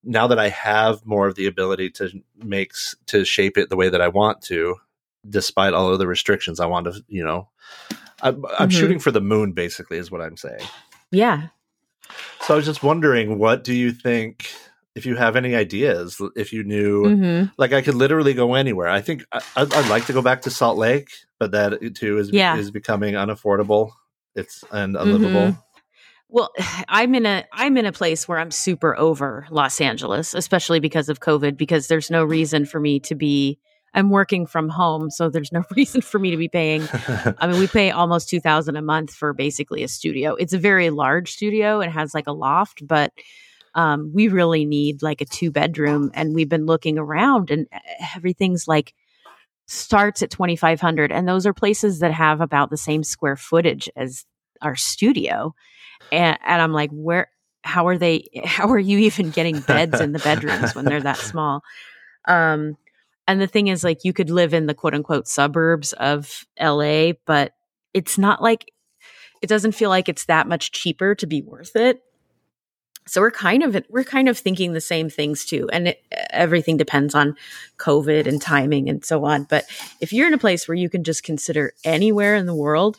now that I have more of the ability to make to shape it the way that I want to, despite all of the restrictions, I want to, you know, I'm, I'm mm-hmm. shooting for the moon, basically, is what I'm saying. Yeah. So I was just wondering, what do you think, if you have any ideas, if you knew, mm-hmm. like I could literally go anywhere. I think I, I'd, I'd like to go back to Salt Lake, but that too is, yeah. is becoming unaffordable. It's and unlivable. Mm-hmm. Well, I'm in a I'm in a place where I'm super over Los Angeles, especially because of COVID, because there's no reason for me to be I'm working from home, so there's no reason for me to be paying. I mean, we pay almost two thousand dollars a month for basically a studio. It's a very large studio. It has like a loft, but um, we really need like a two bedroom, and we've been looking around and everything's like starts at twenty-five hundred dollars, and those are places that have about the same square footage as our studio. And, and I'm like, where, how are they, how are you even getting beds in the bedrooms when they're that small? Um, and the thing is, like, you could live in the quote unquote suburbs of L A, but it's not like, it doesn't feel like it's that much cheaper to be worth it. So we're kind of, we're kind of thinking the same things too. And it, everything depends on COVID and timing and so on. But if you're in a place where you can just consider anywhere in the world,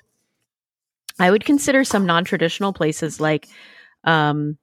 I would consider some non-traditional places like, um,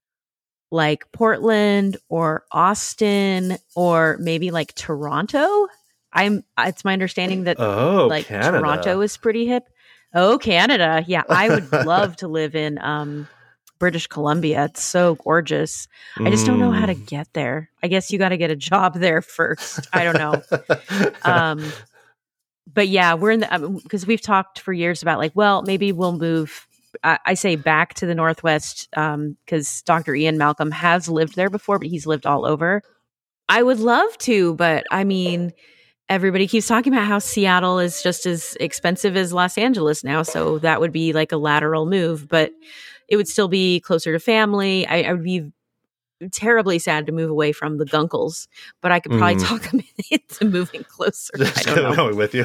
like Portland or Austin or maybe like Toronto. I'm. It's my understanding that oh, like Canada. Toronto is pretty hip. Oh, Canada, yeah, I would love to live in um, British Columbia. It's so gorgeous. I just don't know how to get there. I guess you got to get a job there first. I don't know. um, But yeah, we're in the, because um, we've talked for years about like, well, maybe we'll move, I, I say back to the Northwest, um, because Doctor Ian Malcolm has lived there before, but he's lived all over. I would love to, but I mean, everybody keeps talking about how Seattle is just as expensive as Los Angeles now. So that would be like a lateral move, but it would still be closer to family. I, I would be terribly sad to move away from the Gunkles, but I could probably mm. talk them into moving closer. Just I don't know. with you.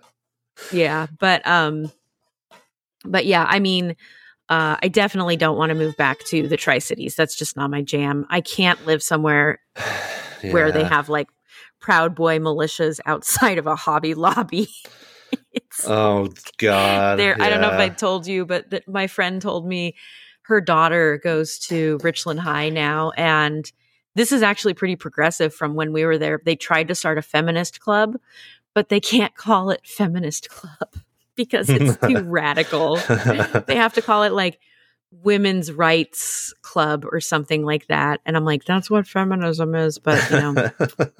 yeah, but um, but yeah, I mean, uh, I definitely don't want to move back to the Tri-Cities. That's just not my jam. I can't live somewhere yeah. where they have like Proud Boy militias outside of a Hobby Lobby. it's, oh God! There, yeah. I don't know if I told you, but th- my friend told me. Her daughter goes to Richland High now, and this is actually pretty progressive from when we were there. They tried to start a feminist club, but they can't call it feminist club because it's too radical. They have to call it like women's rights club or something like that. And I'm like, that's what feminism is, but you know.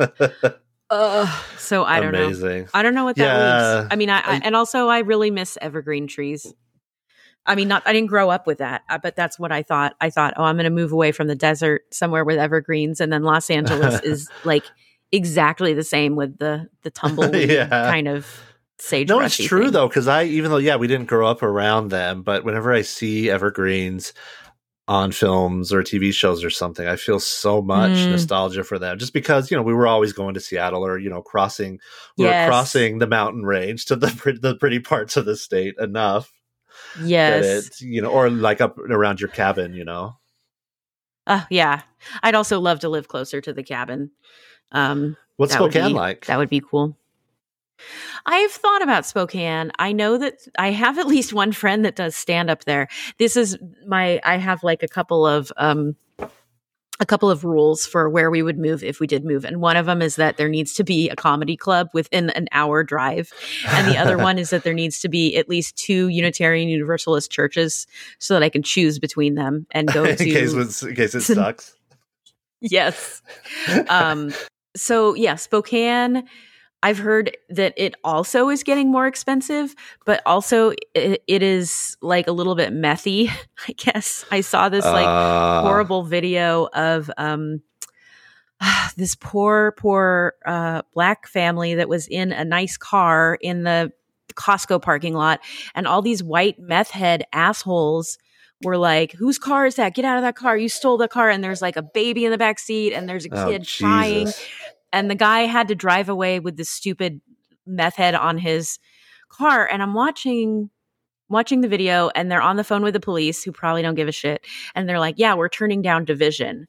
Uh, so I don't Amazing. know. I don't know what that yeah. means. I mean, I, I and also I really miss evergreen trees. I mean, not, I didn't grow up with that, uh, but that's what I thought. I thought, oh, I'm going to move away from the desert somewhere with evergreens. And then Los Angeles is like exactly the same with the, the tumbleweed yeah. kind of sage. No, it's true thing. though. Cause I, even though, yeah, we didn't grow up around them, but whenever I see evergreens on films or T V shows or something, I feel so much mm. nostalgia for them just because, you know, we were always going to Seattle or, you know, crossing, we yes. were crossing the mountain range to the, the pretty parts of the state enough. Yes. It, you know, or like up around your cabin, you know. Uh, yeah. I'd also love to live closer to the cabin. Um, What's Spokane be, like? That would be cool. I've thought about Spokane. I know that I have at least one friend that does stand up there. This is my, I have like a couple of, um, a couple of rules for where we would move if we did move. And one of them is that there needs to be a comedy club within an hour drive. And the other one is that there needs to be at least two Unitarian Universalist churches so that I can choose between them and go to. in, case in case it sucks. Yes. Um, so yeah, Spokane, I've heard that it also is getting more expensive, but also it, it is like a little bit methy, I guess. I saw this like uh. horrible video of um, this poor, poor uh, black family that was in a nice car in the Costco parking lot, and all these white meth head assholes were like, whose car is that? Get out of that car. You stole the car. And there's like a baby in the back seat and there's a oh, kid crying. And the guy had to drive away with this stupid meth head on his car. And I'm watching watching the video, and they're on the phone with the police, who probably don't give a shit. And they're like, yeah, we're turning down division.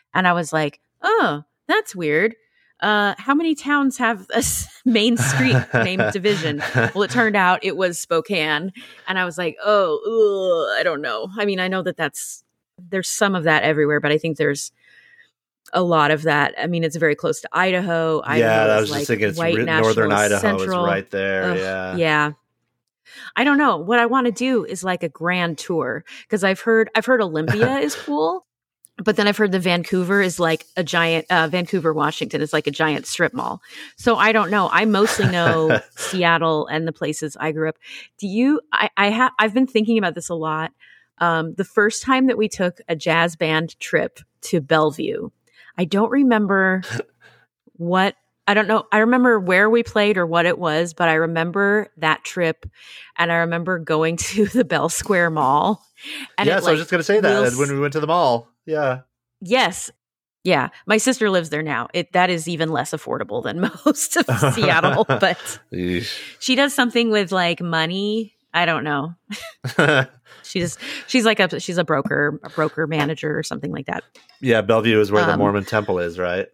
And I was like, oh, that's weird. Uh, how many towns have a main street named Division? Well, it turned out it was Spokane. And I was like, oh, ugh, I don't know. I mean, I know that that's, there's some of that everywhere, but I think there's a lot of that. I mean, it's very close to Idaho. Idaho yeah, I was is just like thinking it's white re- nationalist northern Idaho central. is right there. Ugh, yeah. Yeah. I don't know. What I want to do is like a grand tour because I've heard I've heard Olympia is cool, but then I've heard the Vancouver is like a giant uh, Vancouver, Washington is like a giant strip mall. So I don't know. I mostly know Seattle and the places I grew up. Do you? I, I have. I've been thinking about this a lot. Um, the first time that we took a jazz band trip to Bellevue, I don't remember what. I don't know. I remember where we played or what it was, but I remember that trip, and I remember going to the Bell Square Mall. And yes, it, like, I was just going to say that Will's, when we went to the mall. Yeah. Yes. Yeah. My sister lives there now. It that is even less affordable than most of Seattle, but Eesh. she does something with like money. I don't know. She just she's like a she's a broker, a broker manager or something like that. Yeah, Bellevue is where Um, the Mormon temple is, right?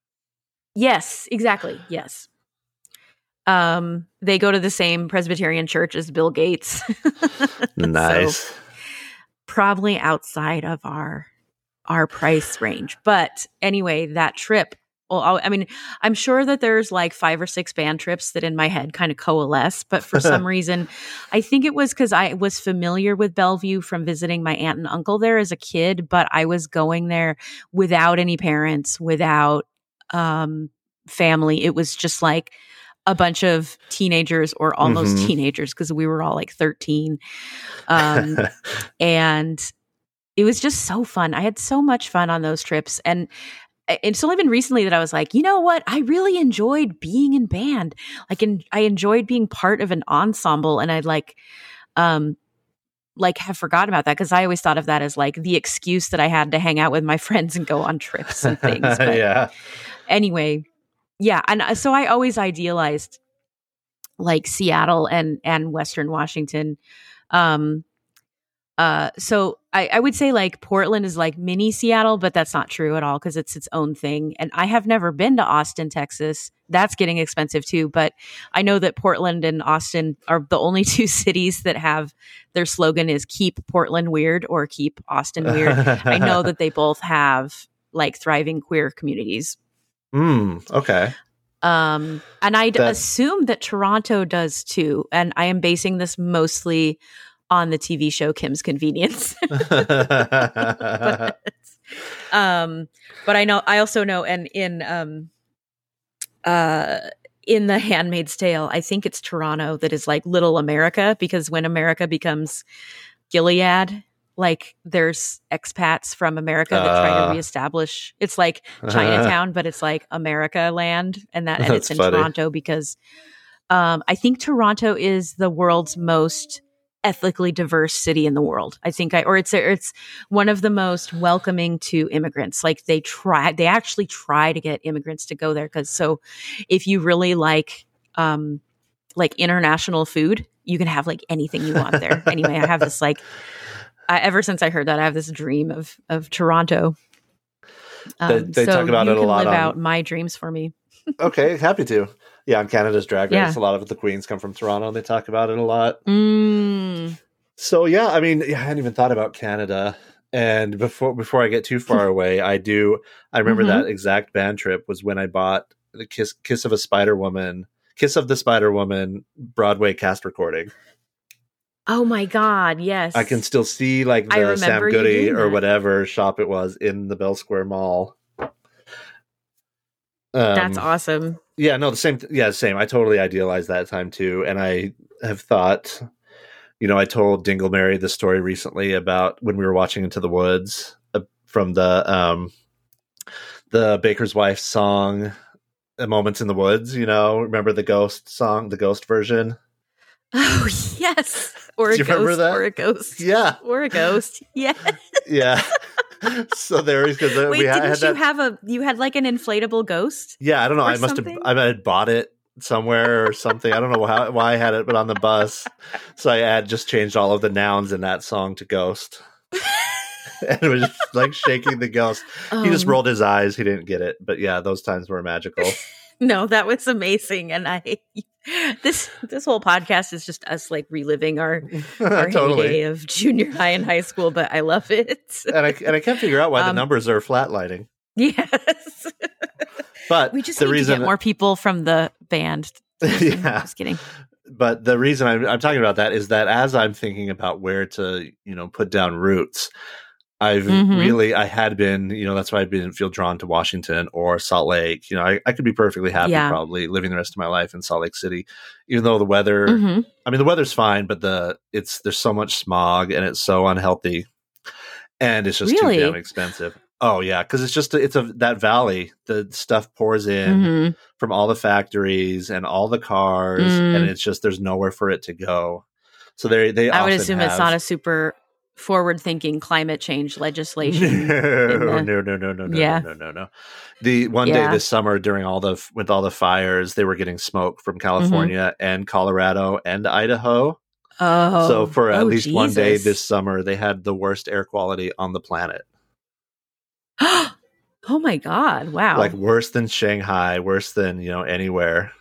Yes, exactly. Yes. Um, they go to the same Presbyterian church as Bill Gates. Nice. So, probably outside of our our price range. But anyway, that trip, well, I mean, I'm sure that there's like five or six band trips that in my head kind of coalesce, but for some reason, I think it was because I was familiar with Bellevue from visiting my aunt and uncle there as a kid, but I was going there without any parents, without um, family. It was just like a bunch of teenagers or almost Mhm. teenagers because we were all like thirteen. Um, and it was just so fun. I had so much fun on those trips. And it's only been recently that I was like, you know what? I really enjoyed being in band. Like, in, I enjoyed being part of an ensemble. And I'd like, um, like have forgotten about that because I always thought of that as like the excuse that I had to hang out with my friends and go on trips and things. But yeah. anyway, yeah. And so I always idealized like Seattle and, and Western Washington. Um, uh, so I, I would say like Portland is like mini Seattle, but that's not true at all because it's its own thing. And I have never been to Austin, Texas. That's getting expensive too. But I know that Portland and Austin are the only two cities that have their slogan is keep Portland weird or keep Austin weird. I know that they both have like thriving queer communities. Mm, okay. Um, and I That- assume that Toronto does too. And I am basing this mostly on the T V show Kim's Convenience. but, um, but I know, I also know, and in, um, uh, in The Handmaid's Tale, I think it's Toronto that is like Little America, because when America becomes Gilead, like there's expats from America that try Uh. to reestablish. It's like Chinatown, but it's like America land, and that and That's it's in funny. Toronto because um, I think Toronto is the world's most ethnically diverse city in the world. I think I or it's or it's one of the most welcoming to immigrants. Like they try, they actually try to get immigrants to go there because so if you really like um, like international food, you can have like anything you want there. Anyway, I have this like. I, ever since I heard that, I have this dream of of Toronto. Um, They- they so talk about you it a can lot live on- out my dreams for me. Okay, happy to. Yeah, on Canada's Drag Race, Yeah. a lot of the queens come from Toronto, and they talk about it a lot. Mm. So yeah, I mean, yeah, I hadn't even thought about Canada. And before before I get too far away, I do. I remember Mhm. that exact band trip was when I bought the Kiss Kiss of a Spider Woman, Kiss of the Spider Woman Broadway cast recording. Oh my God! Yes, I can still see like I the Sam remember you Goody doing or that. whatever shop it was in the Bell Square Mall. Um, That's awesome. Yeah, no, the same. Yeah, same. I totally idealized that time too, and I have thought, you know, I told Dingleberry the story recently about when we were watching Into the Woods uh, from the um, the Baker's Wife song, "A Moments in the Woods." You know, remember the Ghost song, the Ghost version? Oh yes, or Do a you remember ghost, that? or a ghost, Yeah, or a ghost. Yeah. yeah. So there is because Wait, we had, didn't had you that. have a? You had like an inflatable ghost. Yeah, I don't know. or I must something? have. I had bought it somewhere or something. I don't know how why I had it, but on the bus, so I had just changed all of the nouns in that song to ghost. and was just like shaking the ghost. Um, he just rolled his eyes. He didn't get it. But yeah, those times were magical. No, that was amazing. And I, this, this whole podcast is just us like reliving our, our Totally. heyday of junior high and high school, but I love it. and I, and I can't figure out why Um, the numbers are flatlining. Yes. But We just the need reason, to get more people from the band. yeah, Just kidding. But the reason I'm, I'm talking about that is that as I'm thinking about where to, you know, put down roots, I've Mhm. really, I had been, you know, that's why I didn't feel drawn to Washington or Salt Lake. You know, I, I could be perfectly happy Yeah. probably living the rest of my life in Salt Lake City, even though the weather, Mhm. I mean, the weather's fine, but the, it's, there's so much smog and it's so unhealthy and it's just Really? too damn expensive. Oh yeah. Cause it's just, it's a, that valley, the stuff pours in Mhm. from all the factories and all the cars Mm. and it's just, there's nowhere for it to go. So they, they I would often assume have, it's not a super forward-thinking climate change legislation. no, the- no, no, no, no, no, Yeah. no, no, no. The one Yeah. day this summer during all the with all the fires, they were getting smoke from California and Colorado and Idaho. Oh, so for at oh, least one day Jesus. this summer, they had the worst air quality on the planet. Oh my God! Wow. Like worse than Shanghai, worse than, you know, anywhere.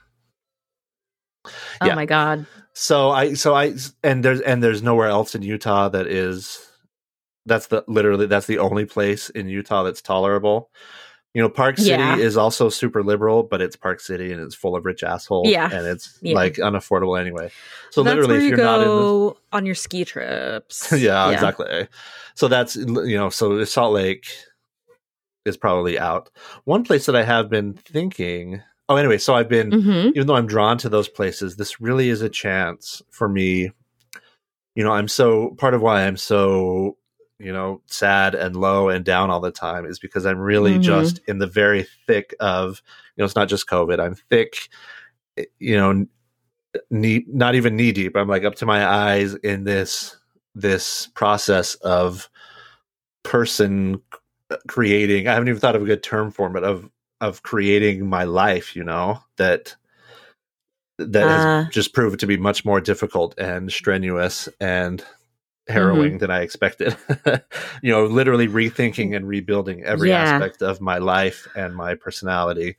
oh yeah. my God. So I, so I, and there's and there's nowhere else in Utah that is. That's the literally that's the only place in Utah that's tolerable. You know, Park City Yeah. is also super liberal, but it's Park City and it's full of rich assholes. Yeah. And it's Yeah. like unaffordable anyway. So That's literally, where if you you're not in go on your ski trips. the yeah, exactly. So that's, you know, so Salt Lake is probably out. One place that I have been thinking. Oh, anyway, so I've been, Mhm. even though I'm drawn to those places, this really is a chance for me. You know, I'm so part of why I'm so, you know, sad and low and down all the time is because I'm really Mhm. just in the very thick of, you know, it's not just COVID. I'm thick, you know, knee, not even knee deep. I'm like up to my eyes in this, this process of person creating. I haven't even thought of a good term for it, but of, of creating my life, you know, that, that Uh. has just proved to be much more difficult and strenuous and harrowing Mm-hmm. than I expected. You know, literally rethinking and rebuilding every Yeah. aspect of my life and my personality.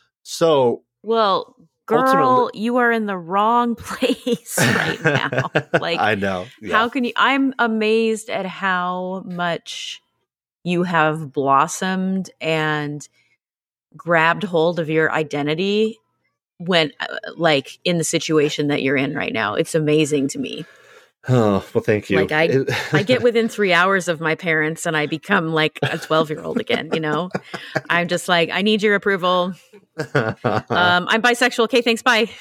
So, Well, girl, Ultimately- you are in the wrong place right now. Like, I know. Yeah. how can you? I'm amazed at how much you have blossomed and grabbed hold of your identity when, uh, like, in the situation that you're in right now. It's amazing to me. Oh, well, thank you. Like, I, I get within three hours of my parents and I become like a twelve year old again, you know, I'm just like, I need your approval. Um, I'm bisexual. Okay. Thanks. Bye.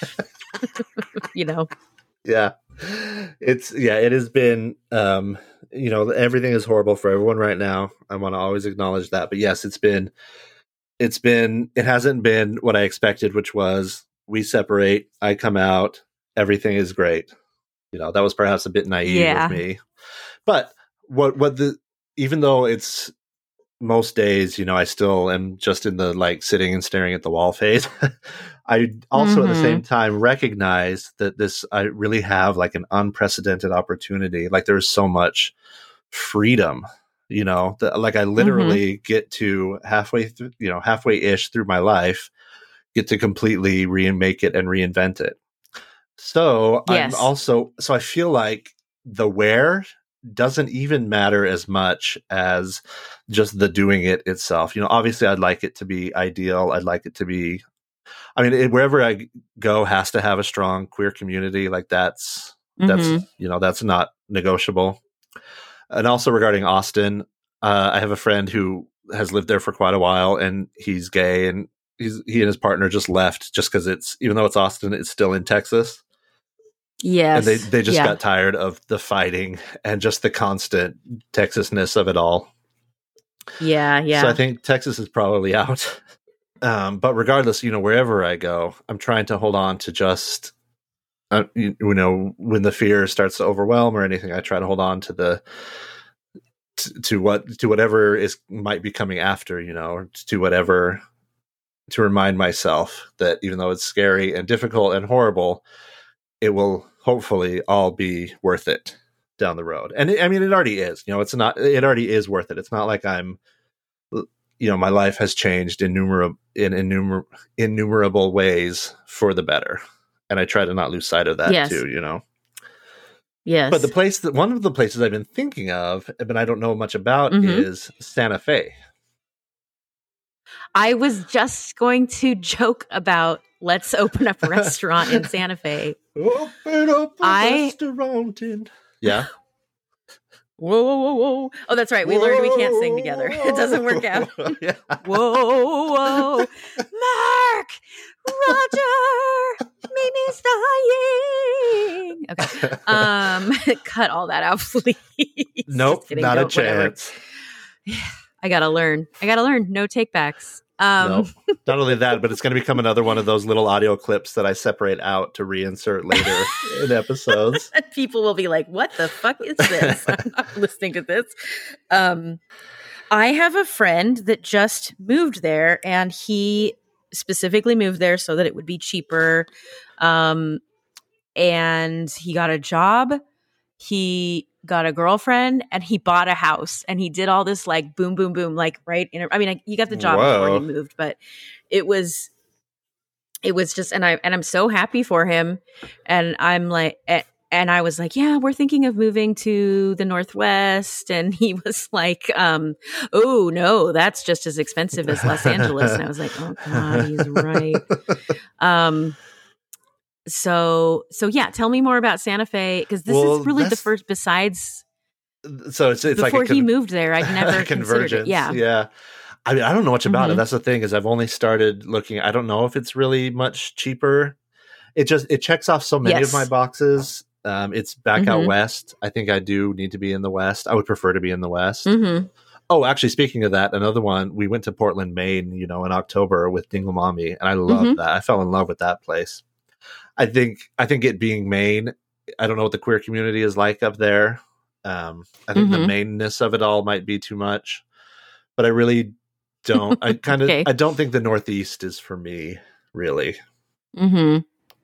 You know? Yeah. It's, yeah, it has been, um, you know, everything is horrible for everyone right now. I want to always acknowledge that. But yes, it's been, it's been, it hasn't been what I expected, which was we separate, I come out, everything is great. You know, that was perhaps a bit naive Yeah. of me. But what, what the, even though it's most days, you know, I still am just in the like sitting and staring at the wall phase. I also Mhm. at the same time recognize that this, I really have like an unprecedented opportunity. Like there's so much freedom, you know, that, like I literally get to halfway through, you know, halfway ish through my life, get to completely remake it and reinvent it. So Yes. I'm also, so I feel like the where doesn't even matter as much as just the doing it itself. You know, obviously I'd like it to be ideal. I'd like it to be, I mean, it, wherever I go has to have a strong queer community. Like that's, that's, Mhm. you know, that's not negotiable. And also regarding Austin, uh, I have a friend who has lived there for quite a while and he's gay and he's, he and his partner just left just because it's, even though it's Austin, it's still in Texas. Yes. And they, they just Yeah. got tired of the fighting and just the constant Texasness of it all. Yeah. Yeah. So I think Texas is probably out. Um, but regardless, you know, wherever I go, I'm trying to hold on to just, uh, you, you know, when the fear starts to overwhelm or anything, I try to hold on to the, to, to what, to whatever is might be coming after, you know, or to whatever, to remind myself that even though it's scary and difficult and horrible, it will hopefully all be worth it. down the road. And it, I mean, it already is, you know, it's not, it already is worth it. It's not like I'm, you know, my life has changed innumerable in innumer- innumerable ways for the better. And I try to not lose sight of that yes. too, you know? Yes. But the place that one of the places I've been thinking of, but I don't know much about mm-hmm. is Santa Fe. I was just going to joke about let's open up a restaurant in Santa Fe. Open up a I, restaurant in... Yeah. Whoa, whoa, whoa, whoa. Oh, that's right. We whoa, learned we can't sing together. It doesn't work out. Yeah. Whoa, whoa. Mark! Roger! Mimi's dying! Okay. Um, cut all that out, please. Nope, not a chance. Yeah, I gotta learn. I gotta learn. No takebacks. Um, no, not only that, but it's going to become another one of those little audio clips that I separate out to reinsert later in episodes. And people will be like, what the fuck is this? I'm not listening to this. Um, I have a friend that just moved there, and he specifically moved there so that it would be cheaper. Um, and he got a job. He got a girlfriend, and he bought a house, and he did all this like boom, boom, boom, like right in. I mean, I, he got the job Whoa. before he moved, but it was, it was just, and I and I'm so happy for him, and I'm like, and I was like, yeah, we're thinking of moving to the Northwest, and he was like, um, oh no, that's just as expensive as Los Angeles, and I was like, oh god, he's right. Um. So, so yeah, tell me more about Santa Fe, because this well, is really the first, besides, so it's, it's before like a con- he moved there, I'd never considered it. Yeah. Yeah. I mean, I don't know much about mm-hmm. it. That's the thing is I've only started looking. I don't know if it's really much cheaper. It just, it checks off so many yes. of my boxes. Um, it's back mm-hmm. out West. I think I do need to be in the West. I would prefer to be in the West. Mm-hmm. Oh, actually, speaking of that, another one, we went to Portland, Maine, you know, in October with Dingle Mommy, and I loved mm-hmm. that. I fell in love with that place. I think I think it being Maine, I don't know what the queer community is like up there. Um, I think mm-hmm. the Maineness of it all might be too much, but I really don't. I kind of okay. I don't think the Northeast is for me, really. Mm-hmm.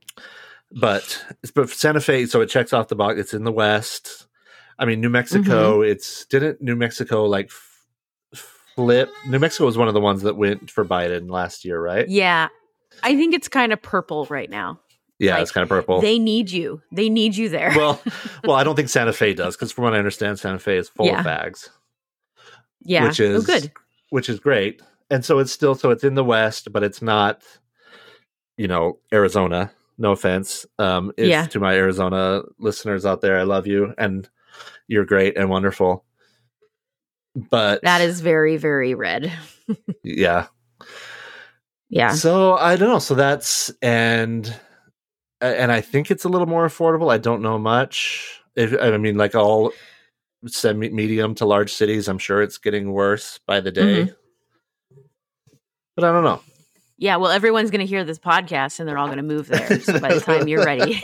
But but Santa Fe, so it checks off the box. It's in the West. I mean, New Mexico. Mm-hmm. It's didn't New Mexico like f- flip? New Mexico was one of the ones that went for Biden last year, right? Yeah, I think it's kind of purple right now. Yeah, like, it's kind of purple. They need you. They need you there. well, well, I don't think Santa Fe does, because from what I understand, Santa Fe is full yeah. of fags. Yeah, which is oh, good. Which is great. And so it's still so it's in the West, but it's not, you know, Arizona. No offense, um, if, yeah. to my Arizona listeners out there, I love you, and you're great and wonderful. But that is very, very red. yeah, yeah. So I don't know. So that's and. And I think it's a little more affordable. I don't know much. If, I mean, like all semi medium to large cities, I'm sure it's getting worse by the day. Mm-hmm. But I don't know. Yeah, well, everyone's going to hear this podcast, and they're all going to move there. So by the time you're ready,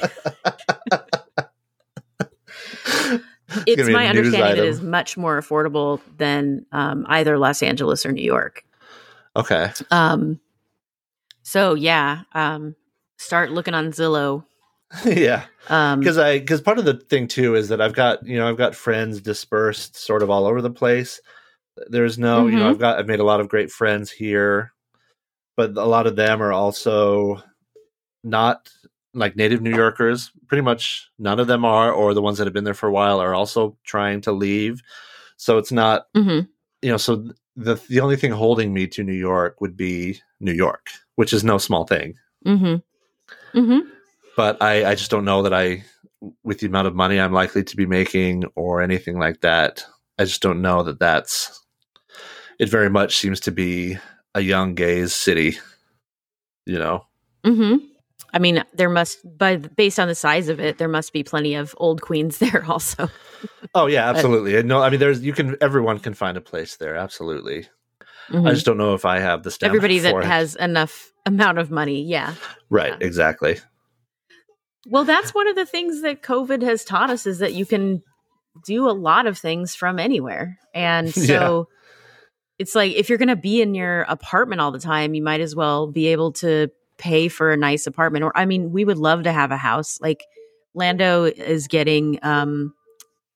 it's my understanding that it is much more affordable than um, either Los Angeles or New York. Okay. Um. So yeah. Um. Start looking on Zillow. yeah. Um, because I, because part of the thing too is that I've got, you know, I've got friends dispersed sort of all over the place. There's no, mm-hmm. you know, I've got, I've made a lot of great friends here, but a lot of them are also not like native New Yorkers. Pretty much none of them are, or the ones that have been there for a while are also trying to leave. So it's not, mm-hmm. you know, so the, the only thing holding me to New York would be New York, which is no small thing. Mm-hmm. Mm-hmm. But I, I just don't know that I, with the amount of money I'm likely to be making or anything like that, I just don't know that that's, it very much seems to be a young gays city, you know? Mm-hmm. I mean, there must, by based on the size of it, there must be plenty of old queens there also. Oh yeah, absolutely. No, I mean, there's, you can, everyone can find a place there. Absolutely. Mm-hmm. I just don't know if I have the stamina. Everybody that for it. has enough amount of money. Yeah. Right. Yeah. Exactly. Well, that's one of the things that COVID has taught us is that you can do a lot of things from anywhere. And so yeah. It's like, if you're going to be in your apartment all the time, you might as well be able to pay for a nice apartment. Or, I mean, we would love to have a house. Like Lando is getting, um,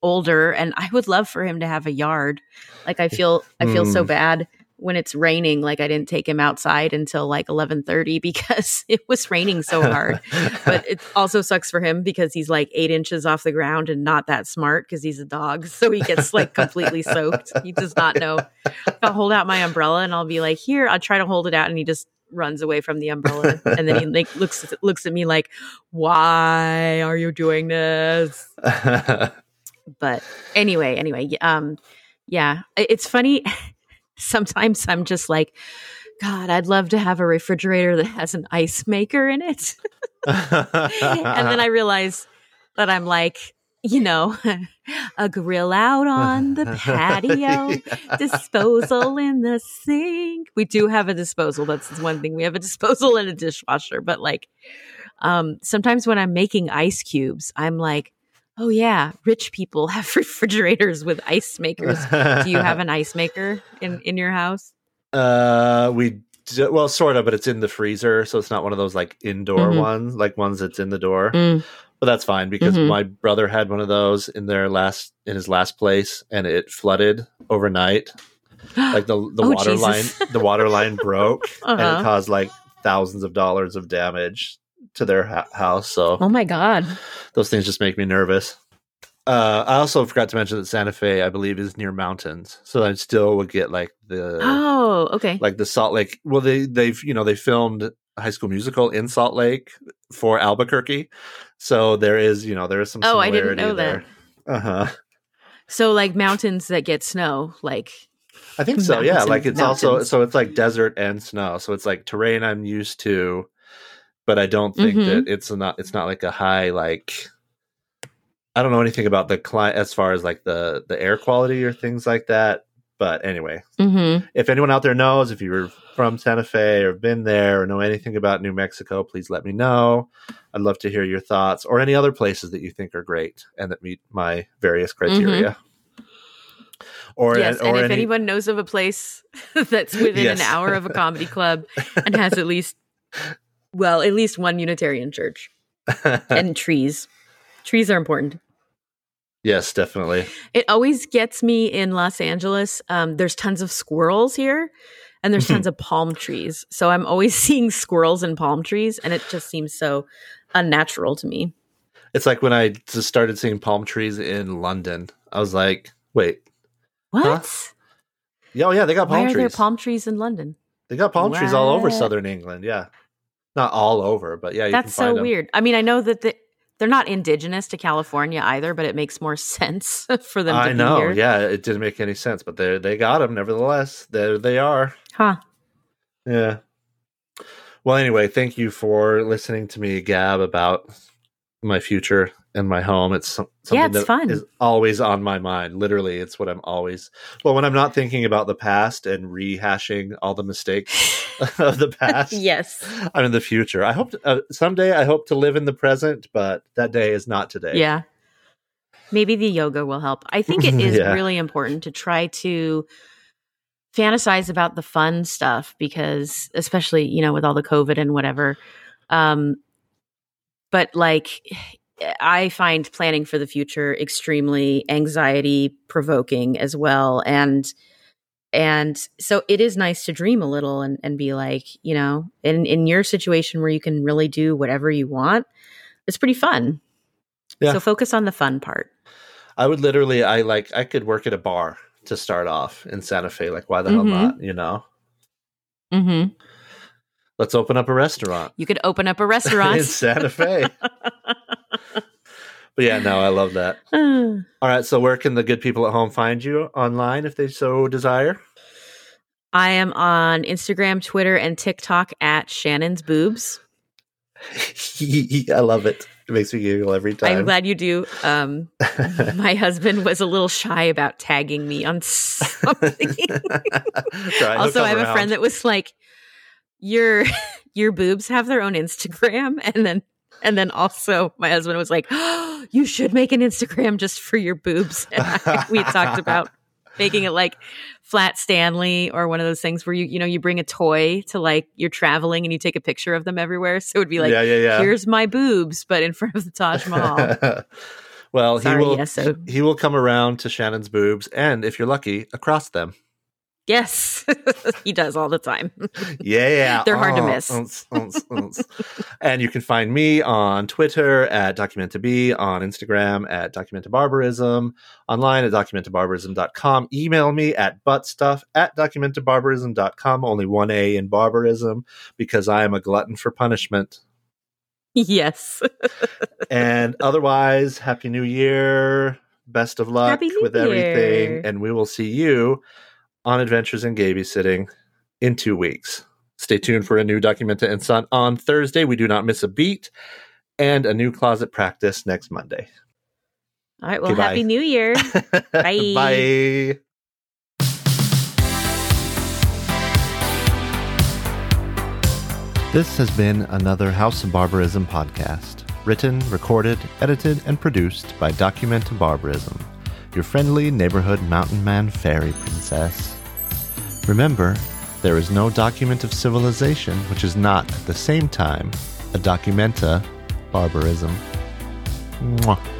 older, and I would love for him to have a yard. Like I feel I feel so Mm. bad when it's raining. Like I didn't take him outside until like eleven thirty because it was raining so hard. But it also sucks for him because he's like eight inches off the ground and not that smart because he's a dog. So he gets like completely soaked. He does not know. I'll hold out my umbrella and I'll be like, here, I'll try to hold it out. And he just runs away from the umbrella. And then he like looks, looks at me like, why are you doing this? But anyway, anyway, um, yeah, it- it's funny. Sometimes I'm just like, God, I'd love to have a refrigerator that has an ice maker in it. And then I realize that I'm like, you know, a grill out on the patio, disposal in the sink. We do have a disposal. That's one thing. We have a disposal and a dishwasher. But like, um, sometimes when I'm making ice cubes, I'm like, oh yeah, rich people have refrigerators with ice makers. Do you have an ice maker in, in your house? Uh, we do, well, sort of, but it's in the freezer, so it's not one of those like indoor Mhm. ones, like ones that's in the door. Mm. But that's fine because Mhm. my brother had one of those in their last in his last place, and it flooded overnight. Like the the Oh, water Jesus. line, the water line broke, and Uh-huh. it caused like thousands of dollars of damage to their ha- house. So Oh my God. those things just make me nervous. Uh, I also forgot to mention that Santa Fe, I believe, is near mountains, so I still would get like the Oh, okay. like the Salt Lake. Well, they they've you know they filmed High School Musical in Salt Lake for Albuquerque, so there is you know there is some Oh, I similarity didn't know there. Uh huh. So like mountains that get snow, like I think so. Yeah, Mountains, like it's also mountains. so it's like desert and snow, so it's like terrain I'm used to, but I don't think Mhm. that it's not it's not like a high like. I don't know anything about the climate as far as like the the air quality or things like that. But anyway, mm-hmm. if anyone out there knows, if you're from Santa Fe or been there or know anything about New Mexico, please let me know. I'd love to hear your thoughts or any other places that you think are great and that meet my various criteria. Or Yes, or and if any, anyone knows of a place that's within Yes. an hour of a comedy club and has at least, well, at least one Unitarian church and trees. Trees are important. yes, definitely. It always gets me in Los Angeles. Um, there's tons of squirrels here, and there's tons of palm trees. So I'm always seeing squirrels and palm trees, and it just seems so unnatural to me. It's like when I just started seeing palm trees in London. I was like, wait, What? yeah, oh yeah, they got Why palm are trees. there palm trees in London? They got palm trees all over What? southern England. Yeah, not all over, but yeah, you That's can so find them. weird. I mean, I know that the, they're not indigenous to California either, but it makes more sense for them to I be know. here. Yeah, it didn't make any sense, but they they got them nevertheless. There they are. Huh. Yeah. Well, anyway, thank you for listening to me gab about my future and my home. It's some- something Yeah, it's that fun. is always on my mind. Literally, it's what I'm always. Well, when I'm not thinking about the past and rehashing all the mistakes of the past, Yes. I'm in the future. I hope to, uh, someday I hope to live in the present, but that day is not today. Yeah. Maybe the yoga will help. I think it is Yeah. really important to try to fantasize about the fun stuff because especially, you know, with all the COVID and whatever. Um, but like I find planning for the future extremely anxiety provoking as well. And and so it is nice to dream a little and, and be like, you know, in, in your situation where you can really do whatever you want, it's pretty fun. Yeah. So focus on the fun part. I would literally, I like, I could work at a bar to start off in Santa Fe. Like, why the hell Mhm. not? You know, Mm-hmm. let's open up a restaurant You could open up a restaurant. in Santa Fe. But yeah, no, I love that. All right. So where can the good people at home find you online if they so desire? I am on Instagram, Twitter, and TikTok at Shannon's Boobs. I love it. It makes me giggle every time. I'm glad you do. Um, my husband was a little shy about tagging me on something. Sorry, Also, I have a friend that was like, "Your your boobs have their own Instagram," and then and then also my husband was like, oh, "You should make an Instagram just for your boobs." And I, we talked about making it like Flat Stanley or one of those things where you you know you bring a toy to like you're traveling and you take a picture of them everywhere. So it would be like, yeah, yeah, yeah. "Here's my boobs," but in front of the Taj Mahal. Well, Sorry, he will. yes, so- He will come around to Shannon's boobs, and if you're lucky, across them. Yes, he does all the time. Yeah, They're hard to Oh, miss. unce, unce, unce. And you can find me on Twitter at DocumentaB, on Instagram at DocumentaBarbarism, online at documentabarbarism dot com. Email me at buttstuff at documentabarbarism dot com. Only one A in barbarism because I am a glutton for punishment. Yes. And otherwise, Happy New Year. Best of luck Happy New with Year. everything. And we will see you on Adventures in Babysitting in two weeks. Stay tuned for a new Documenta and Son on Thursday. We do not miss a beat. And a new closet practice next Monday. All right. Well, Okay, Happy bye. New Year. Bye. Bye. This has been another House of Barbarism podcast. Written, recorded, edited, and produced by Documenta Barbarism, your friendly neighborhood mountain man fairy princess. Remember, there is no document of civilization which is not at the same time a documenta barbarism. Mwah.